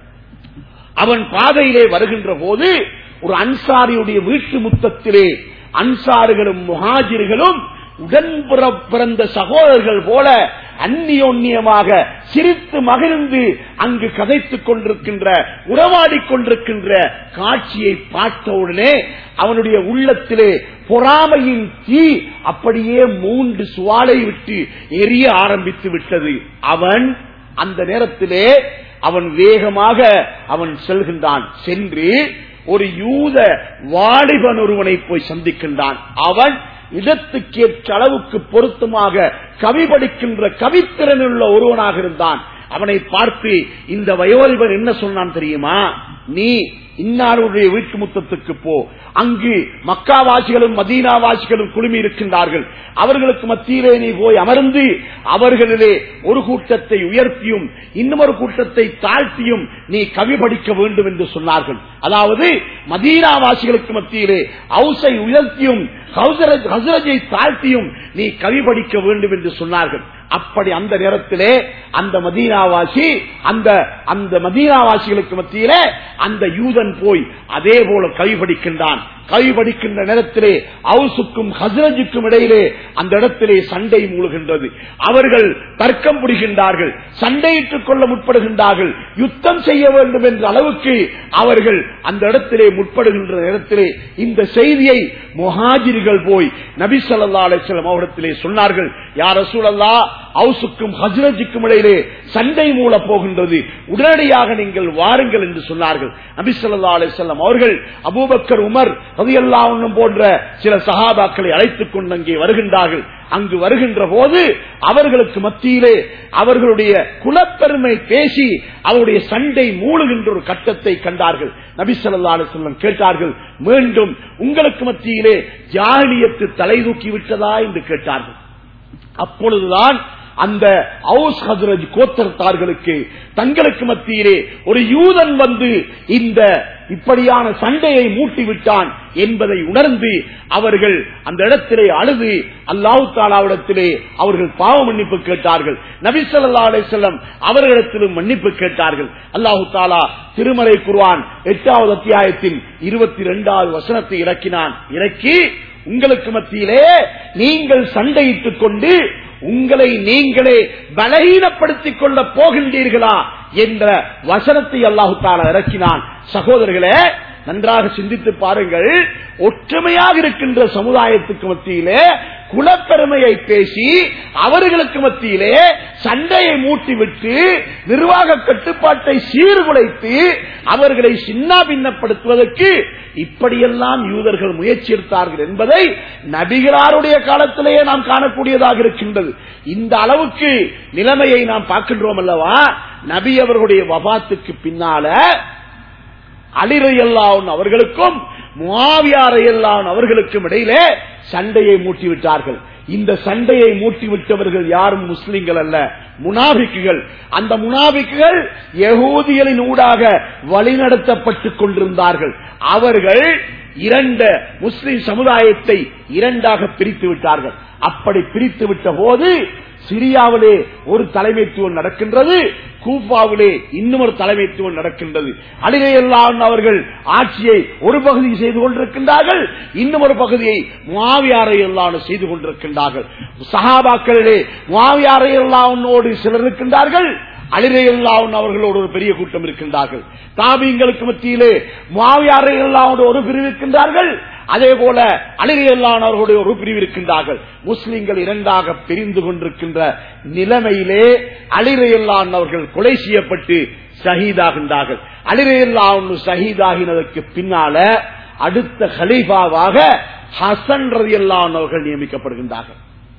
Speaker 4: அவன் பாதையிலே வருகின்ற போது ஒரு அன்சாரியுடைய வீட்டு முத்தத்திலே அன்சாரிகளும் முஹாஜிர்களும் உடன்புற பிறந்த சகோதரர்கள் போல அந்நியோன்யமாக சிரித்து மகிழ்ந்து அங்கு கதைத்துக் கொண்டிருக்கின்ற உறவாடிக் கொண்டிருக்கின்ற காட்சியை பார்த்தவுடனே அவனுடைய உள்ளத்திலே பொறாமையின் தீ அப்படியே மூன்று சுவாலை விட்டு எரிய ஆரம்பித்து விட்டது. அவன் அந்த நேரத்திலே அவன் வேகமாக அவன் செல்கின்றான். சென்று ஒரு யூத வாலிபன் ஒருவனை போய் சந்திக்கின்றான். அவன் இடத்துக்கேற்ற அளவுக்கு பொருத்தமாக கவி படிக்கின்ற கவித்திறனுள்ள ஒருவனாக இருந்தான். அவனை பார்த்து இந்த வயோதிபன் என்ன சொன்னான் தெரியுமா? நீ இன்னாருடைய வீட்டு முத்தத்துக்கு போ, அங்கு மக்காவாசிகளும் மதீனாவாசிகளும் குழுமி இருக்கின்றார்கள், அவர்களுக்கு மத்தியிலே நீ போய் அமர்ந்து அவர்களிலே ஒரு கூட்டத்தை உயர்த்தியும் இன்னொரு கூட்டத்தை தாழ்த்தியும் நீ கவி படிக்க வேண்டும் என்று சொன்னார்கள். அதாவது மதீனாவாசிகளுக்கு மத்தியிலே ஹவுஸை உயர்த்தியும் ஹஸ்ரஜை தாழ்த்தியும் நீ கவி படிக்க வேண்டும் என்று சொன்னார்கள். அப்படி அந்த நேரத்திலே அந்த மதீனாவாசி அந்த மதீனாவாசிகளுக்கு மத்தியிலே அந்த யூதன் போய் அதே போல கவி படிக்கின்றான். கவி படிக்கின்ற நேரத்திலே ஹவுஸுக்கும் ஹஸ்ரஜுக்கும் இடையிலே அந்த இடத்திலே சண்டை மூழ்கின்றது. அவர்கள் தர்க்கம் புரிகின்றார்கள், சண்டையிட்டுக் கொள்ள முற்படுகின்றார்கள், யுத்தம் செய்ய வேண்டும் என்ற அளவுக்கு அவர்கள் அந்த இடத்திலே முற்படுகின்ற நேரத்திலே இந்த செய்தியை முஹாஜிர்கள் போய் நபி ஸல்லல்லாஹு அலைஹி வஸல்லம் அவரிடத்திலே சொன்னார்கள். யா ரசூலல்லாஹ், அவுசுக்கும் ஹஜ்ரஜுக்கும் இடையிலே சண்டை மூல போகின்றது, உடனடியாக நீங்கள் வாருங்கள் என்று சொன்னார்கள். நபி ஸல்லல்லாஹு அலைஹி வஸல்லம் அவர்கள் அபூபக்கர், உமர் ரலியல்லாஹு அன்ஹும் போன்ற சில சஹாபாக்களை அழைத்துக் கொண்டு அங்கே வருகின்றார்கள். அங்கு வருகின்ற போது அவர்களுக்கு மத்தியிலே அவர்களுடைய குலப்பெருமை பேசி அவருடைய சண்டை மூழுகின்ற ஒரு கட்டத்தை கண்டார்கள். நபி ஸல்லல்லாஹு அலைஹி வஸல்லம் கேட்டார்கள், மீண்டும் உங்களுக்கு மத்தியிலே ஜாஹிலியத்து தலை தூக்கி விட்டதா என்று கேட்டார்கள். அப்பொழுதுதான் அந்த அவுஸ் ஹஜ்ரஜ் கோத்திரத்தார்களுக்கு தங்களுக்கு மத்தியிலே ஒரு யூதன் வந்து இந்த இப்படியான சண்டையை மூட்டிவிட்டான் என்பதை உணர்ந்து அவர்கள் அந்த இடத்திலே அழுது அல்லாஹ் தஆலாவிடத்திலே அவர்கள் பாவ மன்னிப்பு கேட்டார்கள். நபி ஸல்லல்லாஹு அலைஹி வஸல்லம் அவர்களிடத்திலும் மன்னிப்பு கேட்டார்கள். அல்லாஹ் தஆலா திருமறை குர்ஆன் 8வது அத்தியாயத்தின் 22வது வசனத்தை இறக்கி உங்களுக்கு மத்தியிலே நீங்கள் சண்டையிட்டுக் கொண்டு உங்களை நீங்களே பலகீனப்படுத்திக் கொள்ள போகின்றீர்களா என்ற வசனத்தை அல்லாஹ் தஆலா இறக்கினான். சகோதரர்களே, நன்றாக சிந்தித்து பாருங்கள். ஒற்றுமையாக இருக்கின்ற சமுதாயத்துக்கு மத்தியிலே குலப்பெருமையை பேசி அவர்களுக்கு மத்தியிலே சண்டையை மூட்டிவிட்டு நிர்வாக கட்டுப்பாட்டை சீர்குலைத்து அவர்களை சின்ன பின்னப்படுத்துவதற்கு இப்படியெல்லாம் யூதர்கள் முயற்சி எடுத்தார்கள் என்பதை நபிகளாருடைய காலத்திலேயே நாம் காணக்கூடியதாக இருக்கின்றது. இந்த அளவுக்கு நிலைமையை நாம் பார்க்கின்றோம் அல்லவா? நபி அவர்களுடைய வபாத்துக்கு பின்னால அலி ரலியல்லாஹு அன்ஹு அவர்களுக்கும் முஆவியா ரலியல்லாஹு அன்ஹு அவர்களுக்கும் இடையிலே சண்டையை மூட்டிவிட்டார்கள். இந்த சண்டையை மூட்டிவிட்டவர்கள் யாரும் முஸ்லிம்கள் அல்ல, முனாபிக்குகள். அந்த முனாபிக்குகள் யகூதிகளின் ஊடாக வழிநடத்தப்பட்டுக் கொண்டிருந்தார்கள். அவர்கள் இரண்டு முஸ்லிம் சமுதாயத்தை இரண்டாக பிரித்து விட்டார்கள். அப்படி பிரித்து விட்ட போது சிரியாவிலே ஒரு தலைமைத்துவம் நடக்கின்றது, கூஃபாவிலே இன்னொரு தலைமைத்துவம் நடக்கின்றது. அலி ரலியல்லாஹு அன்ஹு அவர்கள் ஆட்சியை ஒரு பகுதி செய்து கொண்டிருக்கின்றார்கள், இன்னொரு பகுதியை முஆவியா ரலியல்லாஹு அன்ஹு செய்து கொண்டிருக்கின்றார்கள். சஹாபாக்களிலே முஆவியா ரலியல்லாஹு அன்ஹுவோடு சிலர் இருக்கின்றார்கள், அலி ரலியல்லாஹு அன்ஹு அவர்களோடு ஒரு பெரிய கூட்டம் இருக்கின்றார்கள். தாபீங்களுக்கு மத்தியிலே முஆவியா ரலியல்லாஹு அன்ஹு ஒரு பிரிவு இருக்கின்றார்கள், அதே போல அலி ரலியல்லாஹு அன்ஹு அவர்களுடைய ஒரு பிரிவு இருக்கின்றார்கள். முஸ்லிம்கள் இரண்டாக பிரிந்து கொண்டிருக்கின்ற நிலைமையிலே அலி ரலியல்லாஹு அன்ஹு அவர்கள் கொலை செய்யப்பட்டு ஷஹீதாகின்றார்கள். அலி ரலியல்லாஹு அன்ஹு ஷஹீதாகினதற்கு பின்னால அடுத்த கலீஃபாவாக ஹசன் ரலியல்லாஹு அன்ஹு அவர்கள் நியமிக்கப்படுகின்றார்கள்.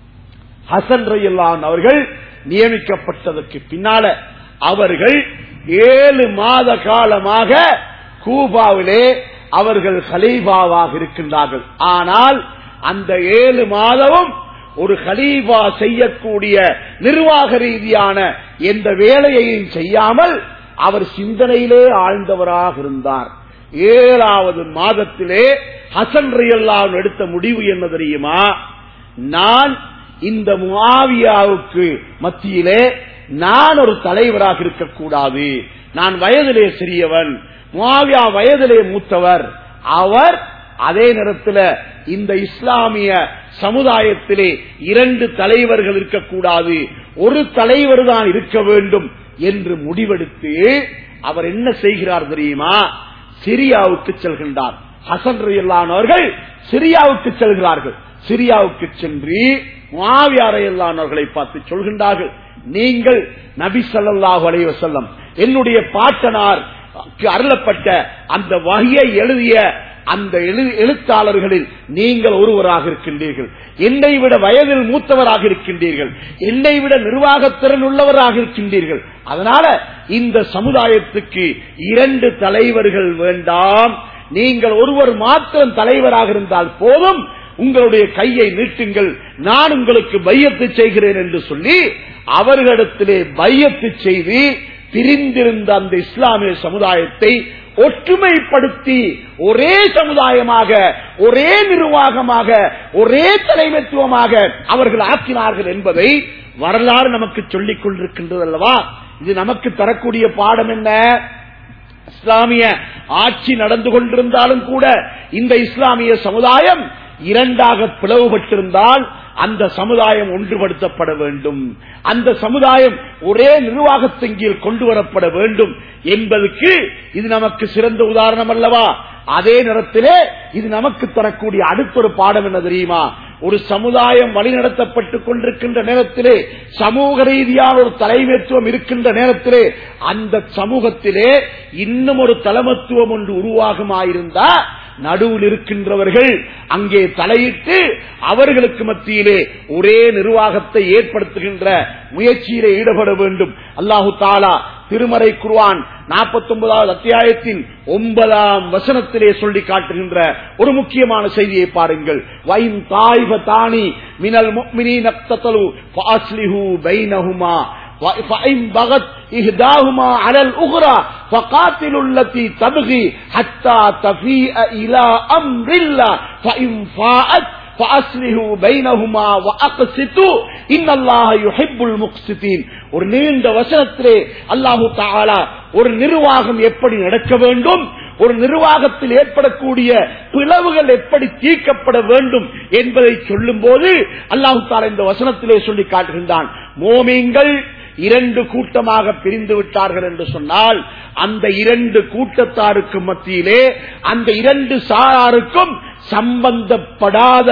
Speaker 4: ஹசன் ரலியல்லாஹு அன்ஹு அவர்கள் நியமிக்கப்பட்டதற்கு பின்னால அவர்கள் 7 மாத காலமாக கூபாவிலே அவர்கள் கலீஃபாவாக இருக்கின்றார்கள். ஆனால் அந்த 7 மாதமும் ஒரு கலீஃபா செய்யக்கூடிய நிர்வாக ரீதியான எந்த வேலையையும் செய்யாமல் அவர் சிந்தனையிலே ஆழ்ந்தவராக இருந்தார். 7வது மாதத்திலே ஹசன் ரலியல்லாஹு அன்ஹு எடுத்த முடிவு என்ன தெரியுமா? நான் இந்த முஆவியாவுக்கு மத்தியிலே நான் ஒரு தலைவராக இருக்கக்கூடாது. நான் வயதிலே சிறியவன், முஆவியா வயதிலே மூத்தவர். அவர் அதே நேரத்தில் இந்த இஸ்லாமிய சமுதாயத்திலே 2 தலைவர்கள் இருக்கக்கூடாது, ஒரு தலைவர் தான் இருக்க வேண்டும் என்று முடிவெடுத்து அவர் என்ன செய்கிறார் தெரியுமா? சிரியாவுக்கு செல்கின்றார். ஹசன் ரலியல்லாஹு அன்ஹு அவர்கள் சிரியாவுக்கு செல்கிறார்கள். சிரியாவுக்கு சென்று முஆவியா ரலியல்லாஹு அன்ஹு அவர்களை பார்த்து சொல்கின்றார்கள், நீங்கள் நபி ஸல்லல்லாஹு அலைஹி வஸல்லம் என்னுடைய பாட்டனார் அருளப்பட்ட அந்த வஹியை எழுதிய அந்த எழுத்தாளர்களில் நீங்கள் ஒருவராக இருக்கின்றீர்கள். என்னை விட வயதில் மூத்தவராக இருக்கின்றீர்கள், என்னை விட நிர்வாகத்திறன் உள்ளவராக இருக்கின்றீர்கள். அதனால இந்த சமுதாயத்துக்கு 2 தலைவர்கள் வேண்டாம், நீங்கள் ஒருவர் மாத்திரம் தலைவராக இருந்தால் போதும், உங்களுடைய கையை நீட்டுங்கள், நான் உங்களுக்கு பையத்து செய்கிறேன் என்று சொல்லி அவர்களிடத்திலே பையத்து செய்து பிரிந்திருந்த அந்த இஸ்லாமிய சமுதாயத்தை ஒற்றுமைப்படுத்தி ஒரே சமுதாயமாக, ஒரே நிர்வாகமாக, ஒரே தலைமைத்துவமாக அவர்கள் ஆக்கினார்கள் என்பதை வரலாறு நமக்கு சொல்லிக் கொண்டிருக்கின்றது அல்லவா? இது நமக்கு தரக்கூடிய பாடம் என்ன? இஸ்லாமிய ஆட்சி நடந்து கொண்டிருந்தாலும் கூட இந்த இஸ்லாமிய சமுதாயம் 2ஆக பிளவுபட்டிருந்தால் அந்த சமுதாயம் ஒன்றுபடுத்தப்பட வேண்டும், அந்த சமுதாயம் ஒரே நிர்வாகத்தின் கீழ் கொண்டு வரப்பட வேண்டும் என்பதற்கு இது நமக்கு சிறந்த உதாரணம் அல்லவா? அதே நேரத்திலே இது நமக்கு தரக்கூடிய அடுத்த ஒரு பாடம் என்ன தெரியுமா? ஒரு சமுதாயம் வழிநடத்தப்பட்டுக் கொண்டிருக்கின்ற நேரத்திலே, சமூக ரீதியான ஒரு தலைமைத்துவம் இருக்கின்ற நேரத்திலே, அந்த சமூகத்திலே இன்னும் ஒரு தலைமத்துவம் ஒன்று உருவாகுமாயிருந்தா நடுவில் இருக்கின்றவர்கள் அங்கே தலையிட்டு அவர்களுக்கு மத்தியிலே ஒரே நிர்வாகத்தை ஏற்படுத்துகின்ற முயற்சியிலே ஈடுபட வேண்டும். அல்லாஹு தஆலா திருமறை குர்ஆன் 49வது அத்தியாயத்தின் 9ஆம் வசனத்திலே சொல்லி காட்டுகின்ற ஒரு முக்கியமான செய்தியை பாருங்கள். வைன் தாயிஃபதானி மினல் முஃமினீன இக்ததலு ஃபஅஸ்லிஹு பைனஹுமா فإن بغت إحداهما على الأخرى فقاتلوا التي تبغي حتى تفيء إلى أمر الله فإن فاءت فأصلحوا بينهما وأقسطوا إن الله يحب المقسطين. ஒரு நீண்ட வசனத்திலே அல்லாஹு தஆலா ஒரு நிர்வாகம் எப்படி நடக்க வேண்டும், ஒரு நிர்வாகத்தில் ஏற்படக்கூடிய பிளவுகள் எப்படி தீர்க்கப்பட வேண்டும் என்பதை சொல்லும் போது அல்லாஹு தஆலா இந்த வசனத்திலே சொல்லி காட்டுகின்றான். மோமீன்கள் 2 கூட்டமாக பிரிந்து விட்டார்கள் என்று சொன்னால், அந்த 2 கூட்டத்தாருக்கு மத்தியிலே அந்த 2 சாராருக்கும் சம்பந்தப்படாத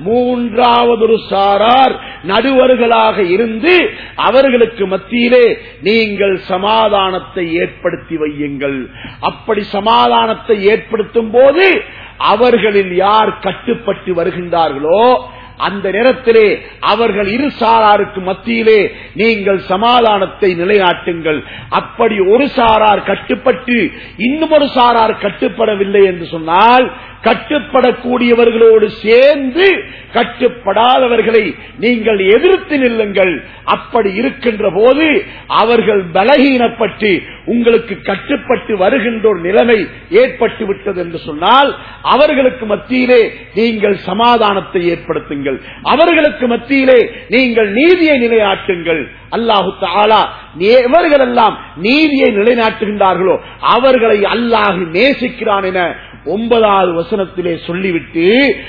Speaker 4: 3வது ஒரு சாரார் நடுவர்களாக இருந்து அவர்களுக்கு மத்தியிலே நீங்கள் சமாதானத்தை ஏற்படுத்தி வையுங்கள். அப்படி சமாதானத்தை ஏற்படுத்தும் போது அவர்களில் யார் கட்டுப்பட்டு வருகின்றார்களோ அந்த நேரத்திலே அவர்கள் இரு சாராருக்கு மத்தியிலே நீங்கள் சமாதானத்தை நிலைநாட்டுங்கள். அப்படி ஒரு சாரார் கட்டுப்பட்டு இன்னும் ஒரு சாரார் கட்டுப்படவில்லை என்று சொன்னால், கட்டுப்படக்கூடியவர்களோடு சேர்ந்து கட்டுப்படாதவர்களை நீங்கள் எதிர்த்து நில்லுங்கள். அப்படி இருக்கின்ற போது அவர்கள் பலகீனப்பட்டு உங்களுக்கு கட்டுப்பட்டு வருகின்ற ஒரு நிலைமை ஏற்பட்டு விட்டது என்று சொன்னால், அவர்களுக்கு மத்தியிலே நீங்கள் சமாதானத்தை ஏற்படுத்துங்கள், அவர்களுக்கு மத்தியிலே நீங்கள் நீதியை நிலைநாட்டுங்கள். அல்லாஹு தஆலா எவர்களெல்லாம் நீதியை நிலைநாட்டுகின்றார்களோ அவர்களை அல்லாஹ் நேசிக்கிறான் என 9வது வசனத்திலே சொல்லிவிட்டு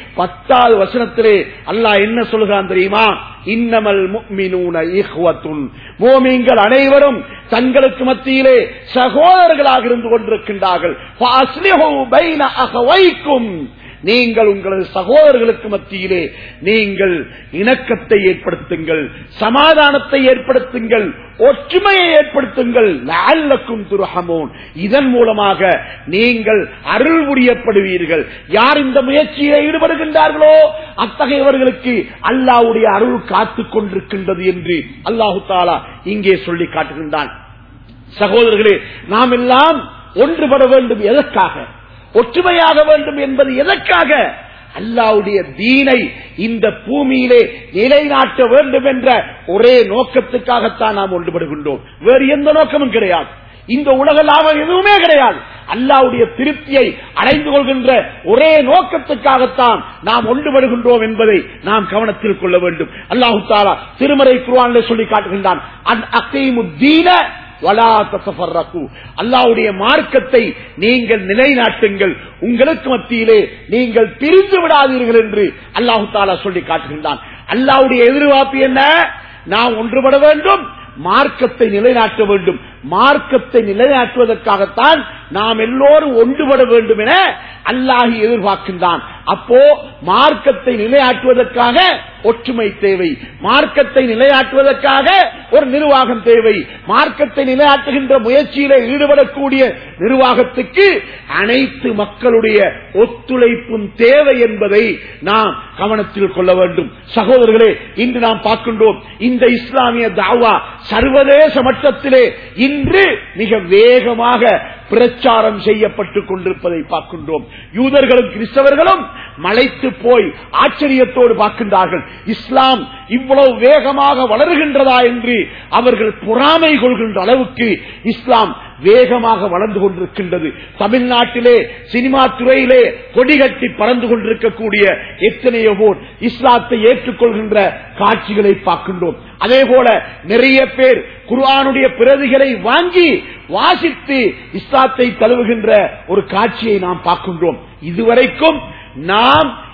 Speaker 4: 10வது வசனத்திலே அல்லாஹ் என்ன சொல்கிறான் தெரியுமா? இன்னமல் முஃமினூன இஹ்வத்துன், முஃமின்கள் அனைவரும் தங்களுக்கு மத்தியிலே சகோதரர்களாக இருந்து கொண்டிருக்கின்றார்கள். ஃபஅஸ்லிஹு பைன அஹவைக்கும், நீங்கள் உங்களது சகோதரர்களுக்கு மத்தியிலே நீங்கள் இணக்கத்தை ஏற்படுத்துங்கள், சமாதானத்தை ஏற்படுத்துங்கள், ஒற்றுமையை ஏற்படுத்துங்கள். லஅல்லக்கும் துர்ஹமூன், இதன் மூலமாக நீங்கள் அருள் புரியப்படுவீர்கள். யார் இந்த முயற்சியில் ஈடுபடுகின்றார்களோ அத்தகையவர்களுக்கு அல்லாஹ்வுடைய அருள் காத்துக் கொண்டிருக்கின்றது என்று அல்லாஹு தஆலா இங்கே சொல்லி காட்டுகின்றான். சகோதரர்களே, நாம் எல்லாம் ஒன்றுபட வேண்டும். எதற்காக? ஒற்றுமையாக வேண்டும் என்பது எதற்காக? அல்லாஹ்வுடைய தீனை இந்த பூமியிலே நிலைநாட்ட வேண்டும் என்ற ஒரே நோக்கத்துக்காகத்தான் நாம் ஒன்றுபடுகின்றோம். வேறு எந்த நோக்கமும் கிடையாது. இந்த உலக லாபம் எதுவுமே கிடையாது. அல்லாஹ்வுடைய திருப்தியை அடைந்து கொள்கின்ற ஒரே நோக்கத்துக்காகத்தான் நாம் ஒன்றுபடுகின்றோம் என்பதை நாம் கவனத்தில் கொள்ள வேண்டும். அல்லாஹ் தஆலா திருமறை குர்ஆனிலே சொல்லி காட்டுகின்றான், அன் அகீமுத்தீன வலா தஃபர்ரகு, அல்லாஹ்வுடைய மார்க்கத்தை நீங்கள் நிலைநாட்டுங்கள், உங்களுக்கு மத்தியிலே நீங்கள் பிரிந்து விடாதீர்கள் என்று அல்லாஹ் தஆலா சொல்லி காட்டுகின்றான். அல்லாஹ்வுடைய எதிர்பார்ப்பு என்ன? நாம் ஒன்றுபட வேண்டும், மார்க்கத்தை நிலைநாட்ட வேண்டும். மார்க்கத்தை நிலைநாட்டுவதற்காகத்தான் நாம் எல்லோரும் ஒன்றுபட வேண்டும் என அல்லாஹ் எதிர்பார்க்கின்றான். அப்போ மார்க்கத்தை நிலைநாட்டுவதற்காக ஒற்றுமை தேவை, மார்க்கத்தை நிலைநாட்டுவதற்காக ஒரு நிர்வாகம் தேவை. மார்க்கத்தை நிலைநாட்டுகின்ற முயற்சியிலே ஈடுபடக்கூடிய நிர்வாகத்துக்கு அனைத்து மக்களுடைய ஒத்துழைப்பும் தேவை என்பதை நாம் கவனத்தில் கொள்ள வேண்டும். சகோதரர்களே, இன்று நாம் பார்க்கின்றோம், இந்த இஸ்லாமிய தாவா சர்வதேச மட்டத்திலே இன்று மிக வேகமாக பிரச்சாரம் செய்யப்பட்டுக் கொண்டிருப்பதை பார்க்கின்றோம். யூதர்களும் கிறிஸ்தவர்களும் மலைத்து போய் ஆச்சரியத்தோடு பார்க்கின்றார்கள். இஸ்லாம் இவ்வளவு வேகமாக வளர்கின்றதா என்று அவர்கள் பொறாமை கொள்கின்ற அளவுக்கு இஸ்லாம் வேகமாக வளர்ந்து கொண்டிருக்கின்றது. தமிழ்நாட்டிலே சினிமா துறையிலே கொடிகட்டி பறந்து கொண்டிருக்கக்கூடிய எத்தனையோ பேர் இஸ்லாத்தை ஏற்றுக்கொள்கின்ற காட்சிகளை பார்க்கின்றோம். அதே போல நிறைய பேர் குர்ஆனுடைய பிரதிகளை வாங்கி வாசித்து இஸ்லாத்தை தழுவுகின்ற ஒரு காட்சியை நாம் பார்க்கின்றோம். இதுவரைக்கும் நாம்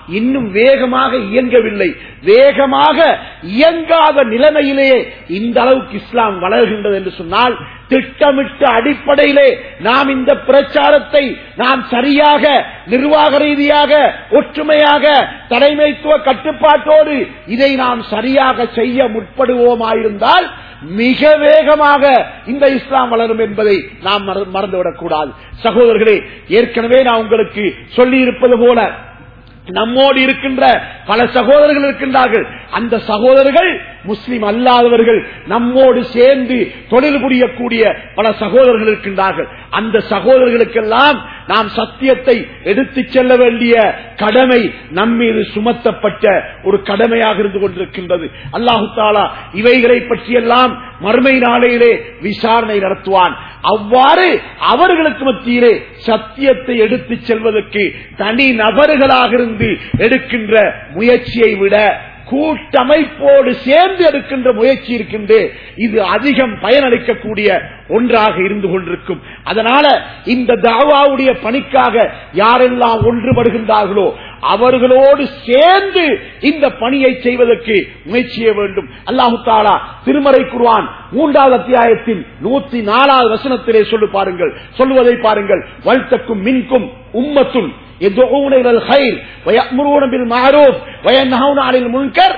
Speaker 4: இன்னும் வேகமாக இயங்கவில்லை. வேகமாக இயங்காத நிலைமையிலேயே இந்த அளவுக்கு இஸ்லாம் வளர்கின்றது என்று சொன்னால், திட்டமிட்ட அடிப்படையிலே நாம் இந்த பிரச்சாரத்தை நாம் சரியாக நிர்வாக ரீதியாக ஒற்றுமையாக தலைமைத்துவ கட்டுப்பாட்டோடு இதை நாம் சரியாக செய்ய முற்படுவோமாயிருந்தால் மிக வேகமாக இந்த இஸ்லாம் வளரும் என்பதை நாம் மறந்துவிடக் கூடாது. சகோதரர்களே, ஏற்கனவே நான் உங்களுக்கு சொல்லி இருப்பது போல நம்மோடு இருக்கின்ற பல சகோதரர்கள் இருக்கின்றார்கள். அந்த சகோதரர்கள் முஸ்லிம் அல்லாதவர்கள், நம்மோடு சேர்ந்து தொழில் புரியக்கூடிய பல சகோதரர்கள் இருக்கின்றார்கள். அந்த சகோதரர்களுக்கெல்லாம் நாம் சத்தியத்தை எடுத்துச் செல்ல வேண்டிய கடமை நம்மீது சுமத்தப்பட்ட ஒரு கடமையாக இருந்து கொண்டிருக்கின்றது. அல்லாஹு தஆலா இவைகளை பற்றியெல்லாம் மறுமை நாளையிலே விசாரணை நடத்துவான். அவ்வாறு அவர்களுக்கு மத்தியிலே சத்தியத்தை எடுத்துச் செல்வதற்கு தனி நபர்களாக இருந்து எடுக்கின்ற முயற்சியை விட கூட்டமைப்போடு சேர்ந்து எடுக்கின்ற முயற்சி இருக்கின்றே, இது அதிகம் பயனளிக்கக்கூடிய ஒன்றாக இருந்து கொண்டிருக்கும். அதனால இந்த தாவாவுடைய பணிக்காக யாரெல்லாம் ஒன்றுபடுகின்றார்களோ அவர்களோடு சேர்ந்து இந்த பணியை செய்வதற்கு முயற்சிய வேண்டும். அல்லாஹு தஆலா திருமறை குர்ஆன் 3வது அத்தியாயத்தின் 104வது வசனத்திலே சொல்லுவதை பாருங்கள். வல்தக்கும் மின்கும் உம்மத்துன் يدعون إلى الخير ويأمرون بالمعروف وينهون عن المنكر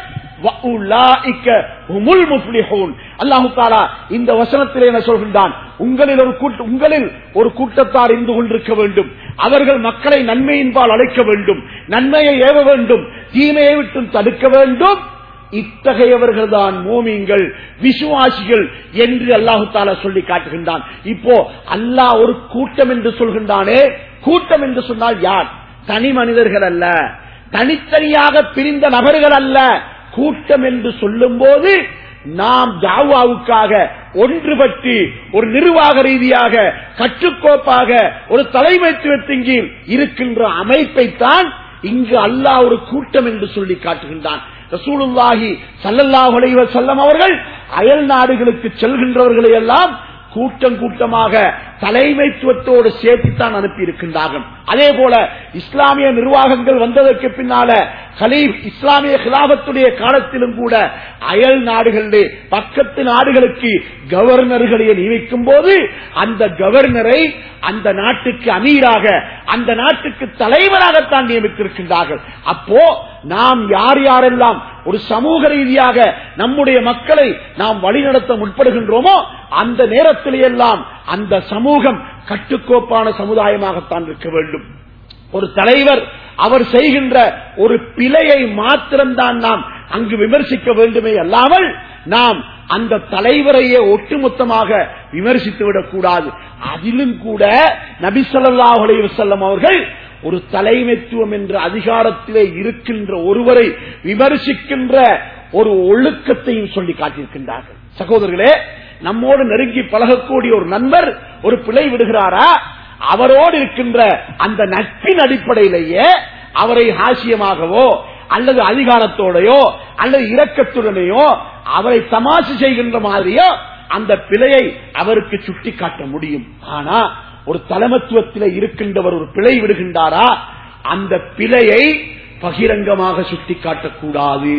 Speaker 4: وأولئك هم المفلحون. அல்லாஹ் தஆலா இந்த வசனத்திலே என்ன சொல்கின்றான்? உங்களில் ஒரு கூட்டத்தார் இருந்து கொண்டிருக்க வேண்டும். அவர்கள் மக்களை நன்மையின்பால் அழைக்க வேண்டும், நன்மையை ஏவ வேண்டும், தீமையை விட்டு தடுக்க வேண்டும். இத்தகையவர்கள் தான் மோமீன்கள், விசுவாசிகள் என்று அல்லாஹ் தஆலா சொல்லி காட்டுகின்றான். இப்போ அல்லாஹ் ஒரு கூட்டம் என்று சொல்கின்றானே, கூட்டம் என்று சொன்னால் யார்? தனி மனிதர்கள் அல்ல, தனித்தனியாக பிரிந்த நபர்கள் அல்ல. கூட்டம் என்று சொல்லும் போது நாம் தாவாவுக்காக ஒன்றுபட்டு ஒரு நிர்வாக ரீதியாக கட்டுக்கோப்பாக ஒரு தலைமைத்துவத்தின் கீழ் இருக்கின்ற அமைப்பைத்தான் இங்கு அல்லாஹ் ஒரு கூட்டம் என்று சொல்லி காட்டுகின்றான். ரசூலுல்லாஹி ஸல்லல்லாஹு அலைஹி வஸல்லம் அவர்கள் அயல் நாடுகளுக்கு செல்கின்றவர்களை எல்லாம் கூட்டம் கூட்டமாக தலைமைத்துவத்தோடு சேர்த்துத்தான் அனுப்பி இருக்கின்றார்கள். அதே போல இஸ்லாமிய நிர்வாகங்கள் வந்ததற்கு பின்னால இஸ்லாமிய கிலாபத்துடைய காலத்திலும் கூட அயல் நாடுகளிலே பக்கத்து நாடுகளுக்கு கவர்னர்களை நியமிக்கும் போது அந்த கவர்னரை அந்த நாட்டுக்கு அமீராக, அந்த நாட்டுக்கு தலைவராகத்தான் நியமித்திருக்கின்றார்கள். அப்போ நாம் யார் யாரெல்லாம் ஒரு சமூக ரீதியாக நம்முடைய மக்களை நாம் வழிநடத்த முற்படுகின்றோமோ அந்த நேரத்திலே எல்லாம் அந்த சமூகம் கட்டுக்கோப்பான சமுதாயமாகத்தான் இருக்க வேண்டும். ஒரு தலைவர் அவர் செய்கின்ற ஒரு பிழையை மாத்திரம்தான் நாம் அங்கு விமர்சிக்க வேண்டுமே அல்லாமல் நாம் அந்த தலைவரையே ஒட்டுமொத்தமாக விமர்சித்து விடக்கூடாது. அதிலும் கூட நபி ஸல்லல்லாஹு அலைஹி வஸல்லம் அவர்கள் ஒரு தலைமைத்துவம் என்ற அதிகாரத்திலே இருக்கின்ற ஒருவரை விமர்சிக்கின்ற ஒரு ஒழுக்கத்தையும் சொல்லி காட்டியிருக்கின்றார்கள். சகோதரர்களே, நம்மோடு நெருங்கி பழகக்கூடிய ஒரு நண்பர் ஒரு பிழை விடுகிறாரா, அவரோடு இருக்கின்ற அந்த நட்பின் அடிப்படையிலேயே அவரை ஹாசியமாகவோ அல்லது அதிகாரத்தோடையோ அல்லது இரக்கத்துடனேயோ அவரை தமாசு செய்கின்ற மாதிரியோ அந்த பிழையை அவருக்கு சுட்டி காட்ட முடியும். ஆனா ஒரு தலைமத்துவத்தில் இருக்கின்றவர் ஒரு பிழை விடுகின்றாரா, அந்த பிழையை பகிரங்கமாக சுட்டி காட்டக்கூடாது,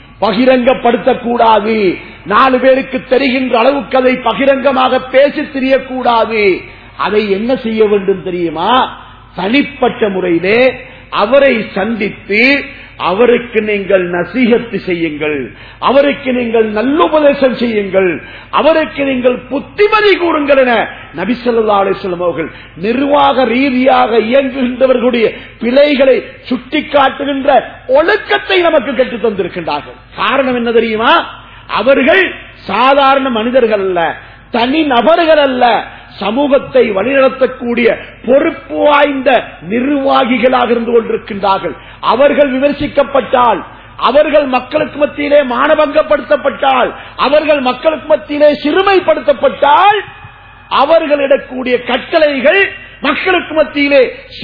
Speaker 4: பகிரங்கப்படுத்தக்கூடாது. 4 பேருக்கு தெரிகின்ற அளவுக்கு அதை பகிரங்கமாக பேசி தெரியக்கூடாது. அதை என்ன செய்ய வேண்டும் தெரியுமா? தனிப்பட்ட முறையிலே அவரை சந்தித்து அவருக்கு நீங்கள் நசீஹத்து செய்யுங்கள், அவருக்கு நீங்கள் நல்லுபதேசம் செய்யுங்கள், அவருக்கு நீங்கள் புத்திமதி கூறுங்கள் என நபி ஸல்லல்லாஹு அலைஹி வஸல்லம் அவர்கள் நிர்வாக ரீதியாக இயங்குகின்றவர்களுடைய பிழைகளை சுட்டிக்காட்டுகின்ற ஒழுக்கத்தை நமக்கு கற்றுத் தந்திருக்கின்றார்கள். காரணம் என்ன தெரியுமா? அவர்கள் சாதாரண மனிதர்கள் அல்ல, தனி நபர்கள் அல்ல, சமூகத்தை வழிநடத்தக்கூடிய பொறுப்பு வாய்ந்த நிர்வாகிகளாக இருந்து கொண்டிருக்கின்றார்கள். அவர்கள் விமர்சிக்கப்பட்டால், அவர்கள் மக்களுக்கு மத்தியிலே மானபங்கப்படுத்தப்பட்டால், அவர்கள் மக்களுக்கு மத்தியிலே சிறுமைப்படுத்தப்பட்டால், அவர்களிடக்கூடிய கட்டளைகள் மக்களுக்கு மத்தியிலே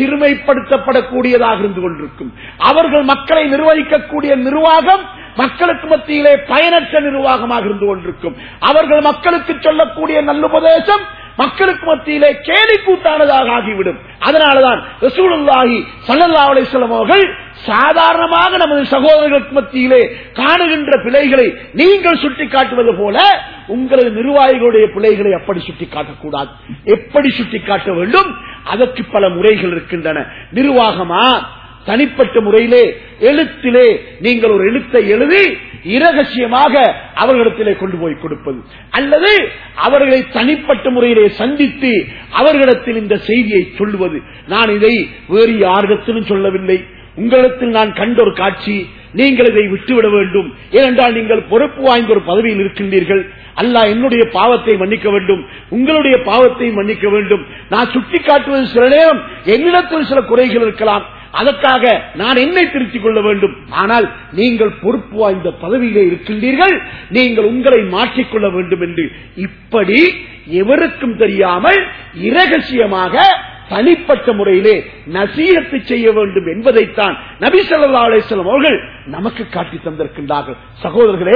Speaker 4: சிறுமைப்படுத்தப்படக்கூடியதாக இருந்து கொண்டிருக்கும். அவர்கள் மக்களை நிர்வகிக்கக்கூடிய நிர்வாகம் மக்களுக்கு மத்தியிலே பயனற்ற நிர்வாகமாக இருந்து கொண்டிருக்கும். அவர்கள் மக்களுக்கு சொல்லக்கூடிய நல்லுபதேசம் மக்களுக்கு மத்தியிலே கேலி கூத்தானதாக ஆகிவிடும். அதனாலதான் ரசூலுல்லாஹி ஸல்லல்லாஹு அலைஹி வஸல்லம் அவர்கள் சாதாரணமாக நமது சகோதரர்களுக்கு மத்தியிலே காணுகின்ற பிழைகளை நீங்கள் சுட்டிக்காட்டுவது போல உங்களது நிர்வாகிகளுடைய பிழைகளை அப்படி சுட்டிக்காட்டக்கூடாது. எப்படி சுட்டிக்காட்ட வேண்டும்? அதற்கு பல முறைகள் இருக்கின்றன. நிர்வாகமா தனிப்பட்ட முறையிலே எழுத்திலே நீங்கள் ஒரு எழுத்தை எழுதி இரகசியமாக அவர்களிடத்திலே கொண்டு போய் கொடுப்பது, அல்லது அவர்களை தனிப்பட்ட முறையிலே சந்தித்து அவர்களிடத்தில் இந்த செய்தியை சொல்லுவது. நான் இதை வேறு யாரிடத்திலும் சொல்லவில்லை, உங்களிடத்தில் நான் கண்ட ஒரு காட்சி, நீங்கள் இதை விட்டுவிட வேண்டும். ஏனென்றால் நீங்கள் பொறுப்பு வாய்ந்த ஒரு பதவியில் இருக்கின்றீர்கள். அல்லாஹ் என்னுடைய பாவத்தை மன்னிக்க வேண்டும், உங்களுடைய பாவத்தை மன்னிக்க வேண்டும். நான் சுட்டிக்காட்டுவது சில நேரம் என்னிடத்தில் சில குறைகள் இருக்கலாம், அதற்காக நான் என்னை திருத்திக் கொள்ள வேண்டும். ஆனால் நீங்கள் பொறுப்பு வாய்ந்த பதவியிலே இருக்கின்றீர்கள், நீங்கள் உங்களை மாற்றிக்கொள்ள வேண்டும் என்று இப்படி எவருக்கும் தெரியாமல் இரகசியமாக தனிப்பட்ட முறையிலே நசீகத்து செய்ய வேண்டும் என்பதைத்தான் நபி ஸல்லல்லாஹு அலைஹி வஸல்லம் அவர்கள் நமக்கு காட்டி தந்திருக்கின்றார்கள். சகோதரர்களே,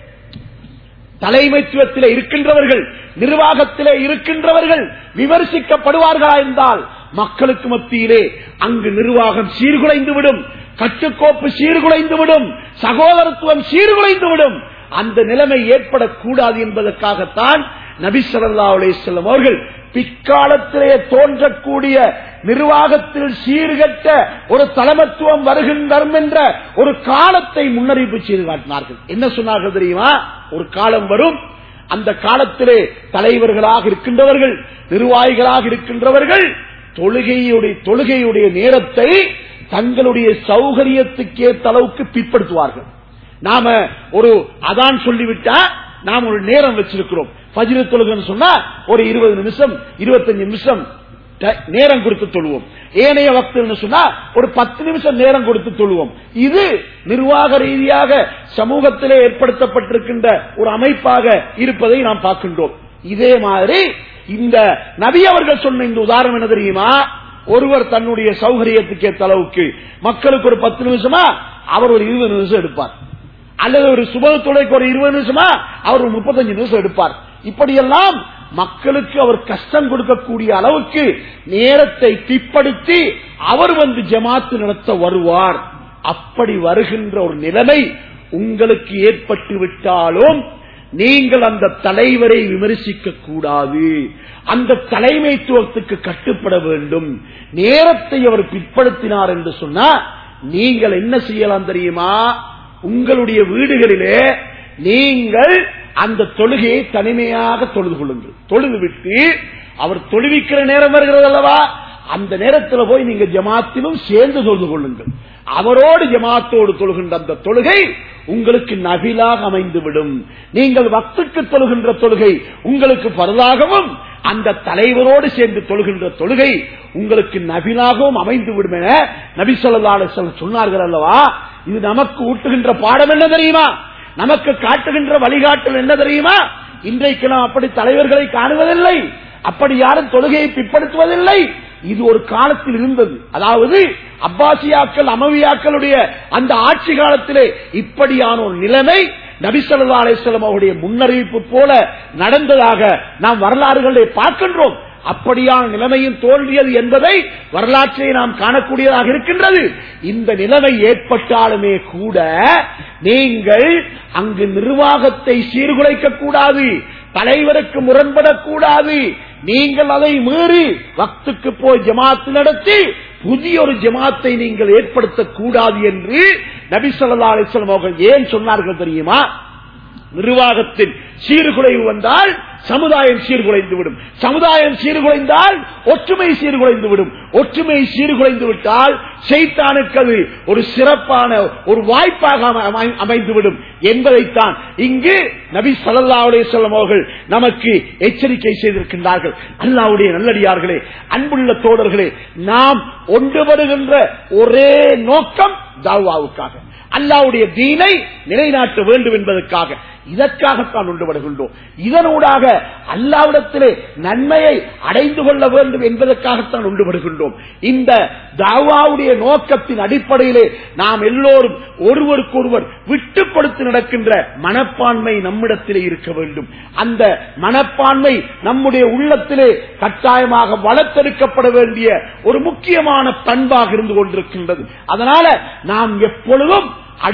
Speaker 4: தலைமைத்துவத்திலே இருக்கின்றவர்கள், நிர்வாகத்திலே இருக்கின்றவர்கள் விமர்சிக்கப்படுவார்களா என்றால் மக்களுக்கு மத்தியிலே அங்கு நிர்வாகம் சீர்குலைந்துவிடும், கட்டுக்கோப்பு சீர்குலைந்துவிடும், சகோதரத்துவம் சீர்குலைந்துவிடும். அந்த நிலைமை ஏற்படக்கூடாது என்பதற்காகத்தான் நபி ஸல்லல்லாஹு அலைஹி வஸல்லம் அவர்கள் பிற்காலத்திலே தோன்றக்கூடிய நிர்வாகத்தில் சீர்கட்ட ஒரு தலைமத்துவம் வருகின்றது என்ற ஒரு காலத்தை முன்னறிவிப்பு செய்து காட்டினார்கள். என்ன சொன்னார்கள் தெரியுமா? ஒரு காலம் வரும், அந்த காலத்திலே தலைவர்களாக இருக்கின்றவர்கள், நிர்வாகிகளாக இருக்கின்றவர்கள் தொழுகையுடைய நேரத்தை தங்களுடைய சௌகரியத்துக்கேற்ற அளவுக்கு பிற்படுத்துவார்கள். நாம ஒரு அதான் சொல்லிவிட்டா நாம் ஒரு நேரம் வச்சிருக்கிறோம், ஃபஜ்ர் தொழுகைன்னு சொன்னா ஒரு 20 நிமிஷம் 25 நிமிஷம் நேரம் கொடுத்து தொழுவோம். ஏனைய வக்துன்னு சொன்னா ஒரு 10 நிமிஷம் நேரம் கொடுத்து தொழுவோம். இது நிர்வாக ரீதியாக சமூகத்திலே ஏற்படுத்தப்பட்டிருக்கின்ற ஒரு அமைப்பாக இருப்பதை நாம் பார்க்கின்றோம். இதே மாதிரி இந்த நபி அவர்கள் சொன்ன இந்த உதாரணம் என்ன தெரியுமா? ஒருவர் தன்னுடைய சௌகரியத்துக்கு ஏற்ற அளவுக்கு மக்களுக்கு ஒரு 10 நிமிஷமா அவர் ஒரு 20 நிமிஷம் எடுப்பார், அல்லது ஒரு சுபத்துடைக்கு ஒரு 20 நிமிஷமா அவர் ஒரு 35 நிமிஷம் எடுப்பார். இப்படியெல்லாம் மக்களுக்கு அவர் கஷ்டம் கொடுக்கக்கூடிய அளவுக்கு நேரத்தை பிற்படுத்தி அவர் வந்து ஜமாத்து நடத்த வருவார். அப்படி வருகின்ற ஒரு நிலைமை உங்களுக்கு ஏற்பட்டு விட்டாலும் நீங்கள் அந்த தலைவரை விமர்சிக்க கூடாது, அந்த தலைமைத்துவத்துக்கு கட்டுப்பட வேண்டும். நேரத்தை அவர் பிற்படுத்தினார் என்று சொன்னா நீங்கள் என்ன செய்யலாம் தெரியுமா? உங்களுடைய வீடுகளிலே நீங்கள் அந்த தொழுகையை தனிமையாக தொழுது கொள்ளுங்கள். தொழுது விட்டு அவர் தொழுவிக்கிற நேரம் வருகிறது அல்லவா, அந்த நேரத்தில் போய் நீங்க ஜமாத்திலும் சேர்ந்து தொழுது கொள்ளுங்கள். அவரோடு ஜமாத்தோடு தொழுகின்ற அந்த தொழுகை உங்களுக்கு நபிலாக அமைந்துவிடும். நீங்கள் வக்துக்கு தொழுகின்ற தொழுகை உங்களுக்கு பரதாகவும் அந்த தலைவரோடு சேர்ந்து தொழுகின்ற தொழுகை உங்களுக்கு நபிலாகவும் அமைந்துவிடும் என நபி ஸல்லல்லாஹு அலைஹி வஸல்லம் சொன்னார்கள் அல்லவா. இது நமக்கு ஊட்டுகின்ற பாடம் என்ன தெரியுமா? நமக்கு காட்டுகின்ற வழிகாட்டல் என்ன தெரியுமா? இன்றைக்கு நாம் அப்படி தலைவர்களை காணுவதில்லை, அப்படி யாரும் தொழுகையை பிற்படுத்துவதில்லை. இது ஒரு காலத்தில் இருந்தது. அதாவது அப்பாசியாக்கள் அமவியாக்களுடைய அந்த ஆட்சி காலத்திலே இப்படியான ஒரு நிலைமை நபி ஸல்லல்லாஹு அலைஹி வஸல்லம் அவருடைய முன்னறிவிப்பு போல நடந்ததாக நாம் வரலாறுகளை பார்க்கின்றோம். அப்படியான நிலைமையும் தோன்றியது என்பதை வரலாற்றை நாம் காணக்கூடியதாக இருக்கின்றது. இந்த நிலைமை ஏற்பட்டாலுமே கூட நீங்கள் அங்கு நிர்வாகத்தை சீர்குலைக்க கூடாது, தலைவருக்கு முரண்படக்கூடாது. நீங்கள் அதை மீறி வக்துக்கு போய் ஜமாத்து நடத்தி புதிய ஒரு ஜமாத்தை நீங்கள் ஏற்படுத்தக்கூடாது என்று நபி ஸல்லல்லாஹு அலைஹி வஸல்லம் அவர்கள் ஏன் சொன்னார்கள் தெரியுமா? நிர்வாகத்தின் சீர்குலைவு வந்தால் சமுதாயம் சீர்குலைந்துவிடும், சமுதாயம் சீர்குலைந்தால் ஒற்றுமை சீர்குலைந்துவிடும், ஒற்றுமை சீர்குலைந்து விட்டால் ஷைத்தானுக்கு அது ஒரு சிறப்பான ஒரு வாய்ப்பாக அமைந்துவிடும் என்பதைத்தான் இங்கு நபி ஸல்லல்லாஹு அலைஹி வஸல்லம் அவர்கள் நமக்கு எச்சரிக்கை செய்திருக்கின்றார்கள். அல்லாஹ்வுடைய நல்லடியார்களே, அன்புள்ள தோழர்களே, நாம் ஒன்றுபடுகின்ற ஒரே நோக்கம் தாவாவுக்காக. அல்லாஹ்வுடைய தீனை நிலைநாட்ட வேண்டும் என்பதற்காக, இதற்காகத்தான் ஒன்றுபடுகின்றோம். இதனூடாக அல்லாஹ்விடத்திலே நன்மையை அடைந்து கொள்ள வேண்டும் என்பதற்காகத்தான் ஒன்றுபடுகின்றோம். இந்த தாவாவுடைய நோக்கத்தின் அடிப்படையிலே நாம் எல்லோரும் ஒருவருக்கொருவர் விட்டு கொடுத்து நடக்கின்ற மனப்பான்மை நம்மிடத்திலே இருக்க வேண்டும். அந்த மனப்பான்மை நம்முடைய உள்ளத்திலே கட்டாயமாக வளர்த்தெடுக்கப்பட வேண்டிய ஒரு முக்கியமான பண்பாக இருந்து கொண்டிருக்கின்றது. அதனால நாம் எப்பொழுதும்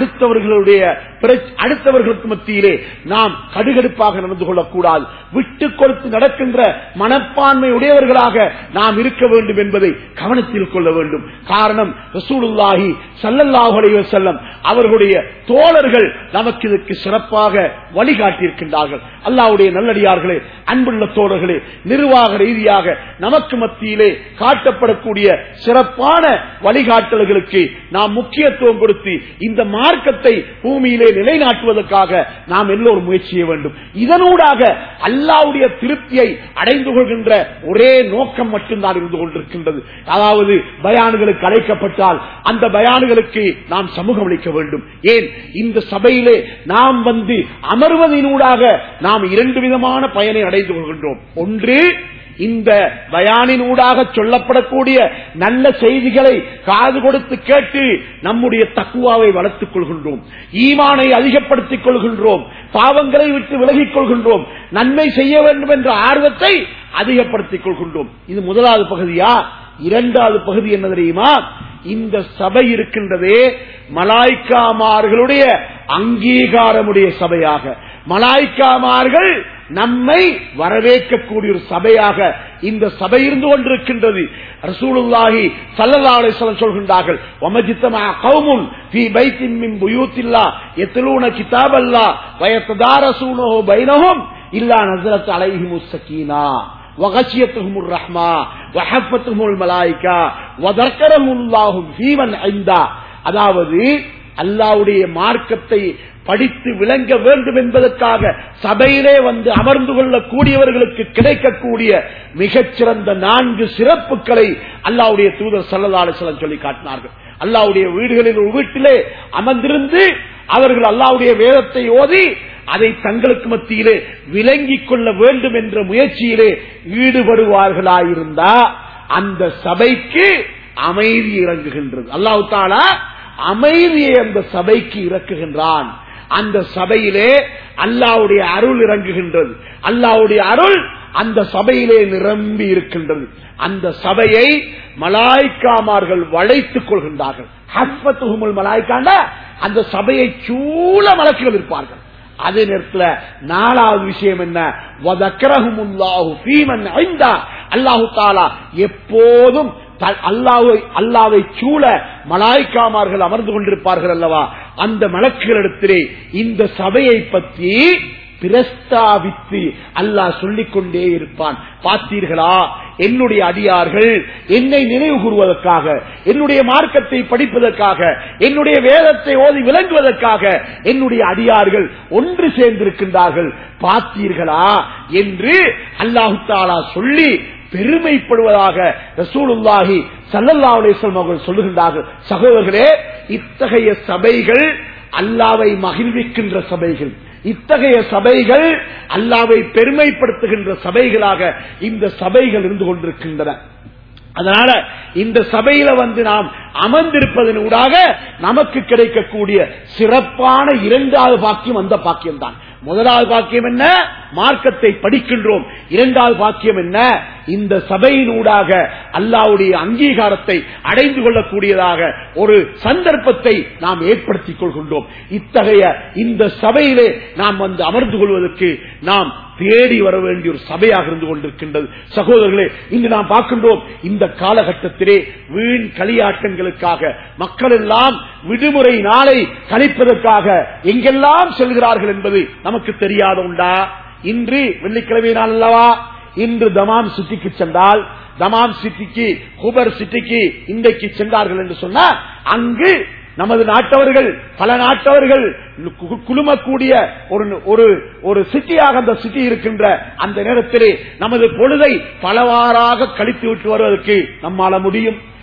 Speaker 4: அடுத்தவர்களுக்கு மத்தியிலே நாம் கடுகடுப்பாக நடந்து கொள்ளக்கூடாது. விட்டுக் கொடுத்து நடக்கின்ற மனப்பான்மை உடையவர்களாக நாம் இருக்க வேண்டும் என்பதை கவனத்தில் கொள்ள வேண்டும். காரணம், ரசூலுல்லாஹி ஸல்லல்லாஹு அலைஹி வஸல்லம் அவர்களுடைய தோழர்கள் நமக்கு இதற்கு சிறப்பாக வழிகாட்டியிருக்கின்றார்கள். அல்லாஹ்வுடைய நல்லடியார்களே, அன்புள்ள தோழர்களே, நிர்வாக ரீதியாக நமக்கு மத்தியிலே காட்டப்படக்கூடிய சிறப்பான வழிகாட்டல்களுக்கு நாம் முக்கியத்துவம் கொடுத்து இந்த மார்க்கத்தை பூமியிலே நிலைநாட்டுவதற்காக நாம் எல்லோரும் முயற்சி செய்ய வேண்டும். இதனூடாக அல்லாஹ்வுடைய திருப்தியை அடைந்து கொள்கின்ற ஒரே நோக்கம் மட்டும்தான் இருந்து கொண்டிருக்கின்றது. அதாவது பயான்களுக்கு அழைக்கப்பட்டால் அந்த பயான்களுக்கு நாம் சமூகம் அளிக்க வேண்டும். ஏன், இந்த சபையிலே நாம் வந்து அமர்வதனூடாக நாம் இரண்டு விதமான பயனை அடைந்து கொள்கின்றோம். ஒன்று, இந்த பயானினூடாக சொல்லப்படக்கூடிய நல்ல செய்திகளை காது கொடுத்து கேட்டு நம்முடைய தக்குவாவை வளர்த்துக் கொள்கின்றோம், ஈமானை அதிகப்படுத்திக் கொள்கின்றோம், பாவங்களை விட்டு விலகிக் கொள்கின்றோம், நன்மை செய்ய வேண்டும் என்ற ஆர்வத்தை அதிகப்படுத்திக் கொள்கின்றோம். இது முதலாவது பகுதியா? இரண்டாவது பகுதி என்ன தெரியுமா? இந்த சபை இருக்கின்றதே மலாய்க்காமார்களுடைய அங்கீகாரமுடைய சபையாக, மலாய்க்காமார்கள் நம்மை வரவேற்கக்கூடிய ஒரு சபையாக இந்த சபை இருந்து கொண்டிருக்கின்றது. ரசூலுல்லாஹி ஸல்லல்லாஹு அலைஹி வஸல்லம் சொல்கின்றார்கள், வமஜ்தமா கௌமுன் ஃபீ பைத்தின் மின் புயூத்தில்லாஹ் யத்லூன கிதாபல்லாஹ் வ யததாரஸூனஹு பைனஹும் இல்லா நஸலத் அலைஹிமுஸ் ஸகீனா வகஷியத்துஹுமுர் ரஹ்மா வஹஃபத்துஹுமுல் மலாயிகா வதக்கரஹுல்லாஹு ஃபீமன் இன்தா. அதாவது அல்லாஹ்வுடைய மார்க்கத்தை படித்து விளங்க வேண்டும் என்பதற்காக சபையிலே வந்து அமர்ந்து கொள்ளக்கூடியவர்களுக்கு கிடைக்கக்கூடிய மிகச்சிறந்த 4 சிறப்புகளை அல்லாஹ்வுடைய தூதர் ஸல்லல்லாஹு அலைஹி வஸல்லம் சொல்லி காட்டினார்கள். அல்லாஹ்வுடைய வீடுகளில் ஒரு வீட்டிலே அமர்ந்திருந்து அவர்கள் அல்லாஹ்வுடைய வேதத்தை ஓதி அதை தங்களுக்கு மத்தியிலே விளங்கிக் கொள்ள வேண்டும் என்ற முயற்சியிலே ஈடுபடுவார்களாயிருந்தா அந்த சபைக்கு அமைதி இறங்குகின்றது. அல்லாஹ் தஆலா அமைதியை அந்த சபைக்கு இறக்குகின்றான். அந்த சபையிலே அல்லாஹ்வுடைய அருள் இறங்குகின்றது. அல்லாஹ்வுடைய அருள் அந்த சபையிலே நிரம்பி இருக்கின்றது. அந்த சபையை மலாய்க்காமார்கள் வளைத்துக் கொள்கின்றார்கள். ஹஃபத்துஹுமுல் மலாயிகாண்ட அந்த சபையை சூழ மலக்குகள் இருப்பார்கள். அதே நேரத்தில் 4வது விஷயம் என்ன? வதக்கரஹுமுல்லாஹு ஃபீமன் இன்தா. அல்லாஹ் தஆலா எப்போதும் அல்லாஹ்வை சூழ மலாய்க்காமார்கள் அமர்ந்து கொண்டிருப்பார்கள் அல்லவா, அந்த மலக்குகளிடத்திலே இந்த சபையை பற்றி பிரஸ்தாபித்து அல்லாஹ் சொல்லிக் கொண்டே இருப்பான். பார்த்தீர்களா, என்னுடைய அடியார்கள் என்னை நினைவு கூறுவதற்காக, என்னுடைய மார்க்கத்தை படிப்பதற்காக, என்னுடைய வேதத்தை ஓதி விளங்குவதற்காக என்னுடைய அடியார்கள் ஒன்று சேர்ந்திருக்கின்றார்கள் பார்த்தீர்களா என்று அல்லாஹ் தஆலா சொல்லி பெருமைப்படுவதாக ரசூலுல்லாஹி ஸல்லல்லாஹு அலைஹி வஸல்லம் அவர்கள் சொல்லுகின்றார்கள். சகோதரர்களே, இத்தகைய சபைகள் அல்லாஹ்வை மகிழ்விக்கின்ற சபைகள், இத்தகைய சபைகள் அல்லாஹ்வை பெருமைப்படுத்துகின்ற சபைகளாக இந்த சபைகள் இருந்து கொண்டிருக்கின்றன. அதனால இந்த சபையில வந்து நாம் அமர்ந்திருப்பதனூடாக நமக்கு கிடைக்கக்கூடிய சிறப்பான 2வது பாக்கியம் அந்த பாக்கியம் தான். முதலாவது பாக்கியம் என்ன? மார்க்கத்தை படிக்கின்றோம். 2வது பாக்கியம் என்ன? இந்த சபையினூடாக அல்லாஹ்வுடைய அங்கீகாரத்தை அடைந்து கொள்ளக்கூடியதாக ஒரு சந்தர்ப்பத்தை நாம் ஏற்படுத்திக் கொள்கின்றோம். இத்தகைய இந்த சபையிலே நாம் வந்து அமர்ந்து கொள்வதற்கு நாம் தேடி வர வேண்டிய ஒரு சபையாக இருந்து கொண்டிருக்கின்றது. சகோதரர்களே, இன்று நாம் பார்க்கின்றோம், இந்த காலகட்டத்திலே வீண் களியாட்டங்களுக்காக மக்கள் எல்லாம் விடுமுறை நாளை கழிப்பதற்காக எங்கெல்லாம் செல்கிறார்கள் என்பது நமக்கு தெரியாத உண்டா? இன்று வெள்ளிக்கிழமை நாள் அல்லவா, இன்று தமாம் சிட்டிக்கு சென்றால், தமாம் சிட்டிக்கு, ஹுபர் சிட்டிக்கு இன்றைக்கு சென்றார்கள் என்று சொன்னால், அங்கு நமது நாட்டவர்கள் பல நாட்டவர்கள் குழுமக்கூடிய ஒரு சிட்டியாக அந்த சிட்டி இருக்கின்ற அந்த நேரத்திலே நமது பொழுதை பலவாறாக கழித்து விட்டு வருவதற்கு நம்மால முடியும்.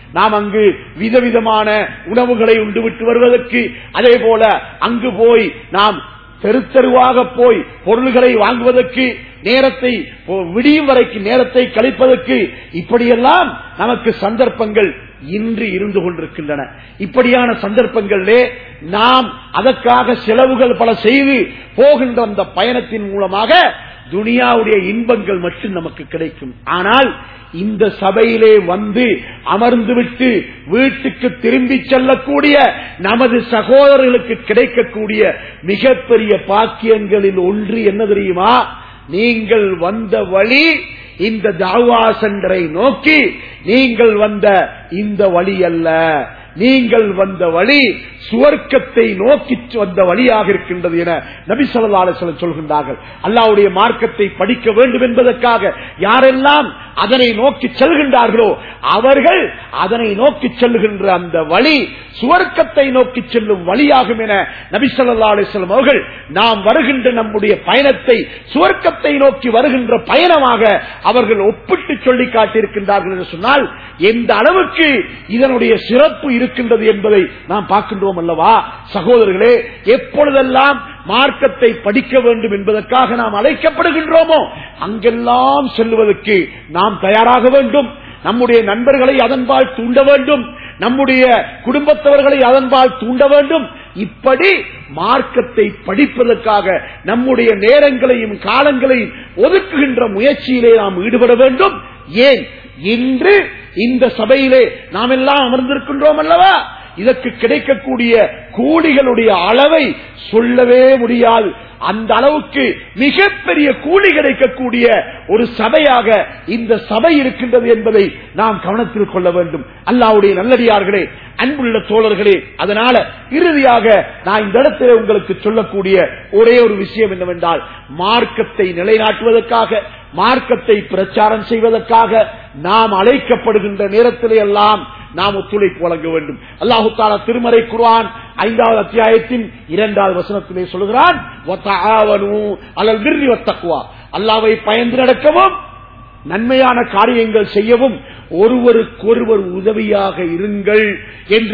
Speaker 4: நாம் அங்கு விதவிதமான உணவுகளை உண்டுவிட்டு வருவதற்கு, அதே போல அங்கு போய் நாம் தெருவாக போய் பொருள்களை வாங்குவதற்கு, நேரத்தை விடியும் வரைக்கும் நேரத்தை கழிப்பதற்கு, இப்படியெல்லாம் நமக்கு சந்தர்ப்பங்கள் இன்று இருந்து கொண்டிருக்கின்றன. இப்படியான சந்தர்ப்பங்களிலே நாம் அதற்காக செலவுகள் பல செய்து போகின்ற அந்த பயணத்தின் மூலமாக துனியாவுடைய இன்பங்கள் மட்டும் நமக்கு கிடைக்கும். ஆனால் இந்த சபையிலே வந்து அமர்ந்துவிட்டு வீட்டுக்கு திரும்பி செல்லக்கூடிய நமது சகோதரர்களுக்கு கிடைக்கக்கூடிய மிகப்பெரிய பாக்கியங்களில் ஒன்று என்ன தெரியுமா? நீங்கள் வந்த வழி இந்த தாவா சென்டரை நோக்கி நீங்கள் வந்த இந்த வழி அல்ல, நீங்கள் வந்த வழி சுவர்க்கத்தை நோக்கி வந்த வழியாக இருக்கின்றது என நபி ஸல்லல்லாஹு அலைஹி வஸல்லம் சொல்கின்றார்கள். அல்லாஹ்வுடைய மார்க்கத்தை படிக்க வேண்டும் என்பதற்காக யாரெல்லாம் அதனை நோக்கி செல்கின்றார்களோ அவர்கள் அதனை நோக்கி செல்கின்ற அந்த வழி சுவர்க்கத்தை நோக்கி செல்லும் வழியாகும் என நபி ஸல்லல்லாஹு அலைஹி வஸல்லம் அவர்கள் நாம் வருகின்ற நம்முடைய பயணத்தை சுவர்க்கத்தை நோக்கி வருகின்ற பயணமாக அவர்கள் ஒப்பிட்டு சொல்லி காட்டியிருக்கின்றார்கள் என்று சொன்னால் எந்த அளவுக்கு இதனுடைய சிறப்பு இருக்கின்றது என்பதை நாம் பார்க்கின்றோம் அல்லவா? சகோதரர்களே, எப்பொழுதெல்லாம் மார்க்கத்தை படிக்க வேண்டும் என்பதற்காக நாம் அழைக்கப்படுகின்றோமோ அங்கெல்லாம் செல்வதற்கு நாம் தயாராக வேண்டும். நம்முடைய நண்பர்களை அதன்பால் தூண்ட வேண்டும், நம்முடைய குடும்பத்தவர்களை அதன்பால் தூண்ட வேண்டும். இப்படி மார்க்கத்தை படிப்பதற்காக நம்முடைய நேரங்களையும் காலங்களையும் ஒதுக்குகின்ற முயற்சியிலே நாம் ஈடுபட வேண்டும். ஏன் இன்று இந்த சபையிலே நாம் எல்லாம் அமர்ந்திருக்கின்றோம் அல்லவா? இதற்கு கிடைக்கக்கூடிய கூலிகளுடைய அளவை சொல்லவே முடியாது. அந்த அளவுக்கு மிகப்பெரிய கூலி கிடைக்கக்கூடிய ஒரு சபையாக இந்த சபை இருக்கின்றது என்பதை நாம் கவனத்தில் கொள்ள வேண்டும். அல்லாஹ்வுடைய நல்லடியார்களே, அன்புள்ள தோழர்களே, அதனால இறுதியாக நான் இந்த இடத்திலே உங்களுக்கு சொல்லக்கூடிய ஒரே ஒரு விஷயம் என்னவென்றால், மார்க்கத்தை நிலைநாட்டுவதற்காக, மார்க்கத்தை பிரச்சாரம் செய்வதற்காக நாம் அழைக்கப்படுகின்ற நேரத்திலே எல்லாம் நாம் ஒத்துழைப்பு வழங்க வேண்டும். அல்லாஹு தஆலா திருமறை குர்ஆன் 5வது அத்தியாயத்தின் 2வது வசனத்திலே சொல்கிறான், வதஆவனு அலல் பிர்ரி வத்தக்வா, அல்லாஹ்வை பயந்து நடக்கவும் நன்மையான காரியங்கள் செய்யவும் ஒருவருக்கொருவர் உதவியாக இருங்கள் என்று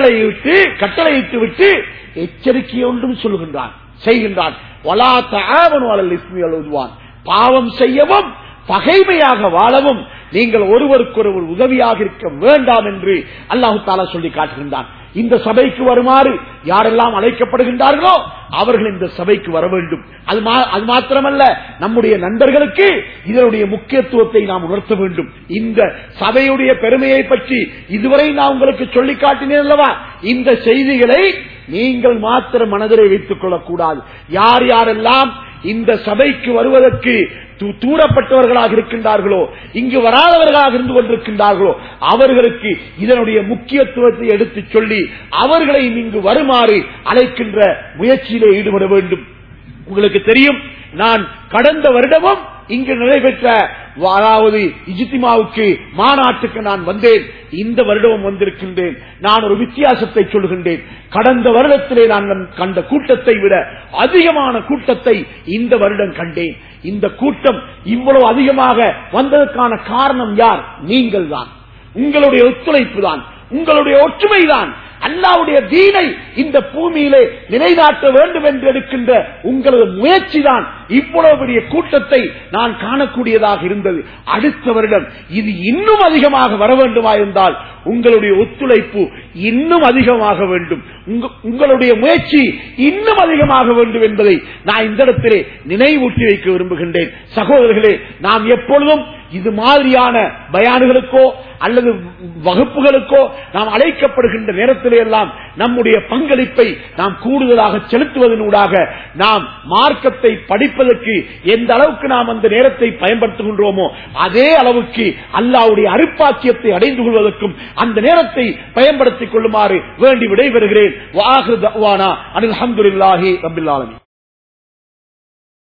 Speaker 4: கட்டளையிட்டு விட்டு எச்சரிக்கை ஒன்றும் சொல்கின்றான், செய்கின்றான். வலா தஆவனு அலல் இஸ்மி வல் உத்வான், பாவம் செய்யவும் பகைமையாக வாழவும் நீங்கள் ஒருவருக்கொருவர் உதவியாக இருக்க வேண்டாம் என்று அல்லாஹு தஆலா சொல்லி காட்டுகின்றான். இந்த சபைக்கு வருமாறு யாரெல்லாம் அழைக்கப்படுகின்றார்களோ அவர்கள் இந்த சபைக்கு வர வேண்டும். அது மாத்திரமல்ல, நம்முடைய நண்பர்களுக்கு இதனுடைய முக்கியத்துவத்தை நாம் உணர்த்த வேண்டும். இந்த சபையுடைய பெருமையை பற்றி இதுவரை நான் உங்களுக்கு சொல்லி காட்டினேன் அல்லவா? இந்த செய்திகளை நீங்கள் மாத்திரம் மனதிலே வைத்துக் கொள்ளக்கூடாது. யார் யாரெல்லாம் இந்த சபைக்கு வருவதற்கு தூரப்பட்டவர்களாக இருக்கின்றார்களோ, இங்கு வராதவர்களாக இருந்து கொண்டிருக்கின்றார்களோ அவர்களுக்கு இதனுடைய முக்கியத்துவத்தை எடுத்துச் சொல்லி அவர்களை இங்கு வருமாறு அழைக்கின்ற முயற்சியிலே ஈடுபட வேண்டும். உங்களுக்கு தெரியும், நான் கடந்த வருடமும் இங்கு நடைபெற்ற அதாவது இஜ்திமாவுக்கு மாநாட்டுக்கு நான் வந்தேன். இந்த வருடமும் வந்திருக்கின்றேன். நான் ஒரு வித்தியாசத்தை சொல்கின்றேன். கடந்த வருடத்திலே நான் கண்ட கூட்டத்தை விட அதிகமான கூட்டத்தை இந்த வருடம் கண்டேன். இந்த கூட்டம் இவ்வளவு அதிகமாக வந்ததற்கான காரணம் யார்? நீங்கள் தான். உங்களுடைய ஒத்துழைப்பு தான், உங்களுடைய ஒற்றுமை தான். அல்லாஹ்வுடைய தீனை இந்த பூமியிலே நிலைநாட்ட வேண்டும் என்று எடுக்கின்ற உங்களது முயற்சி தான் இவ்வளவு பெரிய கூட்டத்தை நான் காணக்கூடியதாக இருந்தது. அடுத்த வருடம் இது இன்னும் அதிகமாக வர வேண்டுமா இருந்தால் உங்களுடைய ஒத்துழைப்பு இன்னும் அதிகமாக வேண்டும், உங்களுடைய முயற்சி இன்னும் அதிகமாக வேண்டும் என்பதை நான் இந்த இடத்திலே நினைவூட்டி வைக்க விரும்புகின்றேன். சகோதரர்களே, நாம் எப்பொழுதும் இது மாதிரியான பயான்களுக்கோ அல்லது வகுப்புகளுக்கோ நாம் அழைக்கப்படுகின்ற நேரத்திலே எல்லாம் நம்முடைய பங்களிப்பை நாம் கூடுதலாக செலுத்துவதனூடாக நாம் மார்க்கத்தை படிப்பதற்கு எந்த அளவுக்கு நாம் அந்த நேரத்தை பயன்படுத்துகின்றோமோ அதே அளவுக்கு அல்லாஹ்வுடைய அருட்பாக்கியத்தை அடைந்து கொள்வதற்கும் அந்த நேரத்தை பயன்படுத்திக் கொள்ளுமாறு வேண்டி விடைபெறுகிறேன். வஆகிரு தஅவானா அல்ஹம்துலில்லாஹி ரப்பில் ஆலமீன்.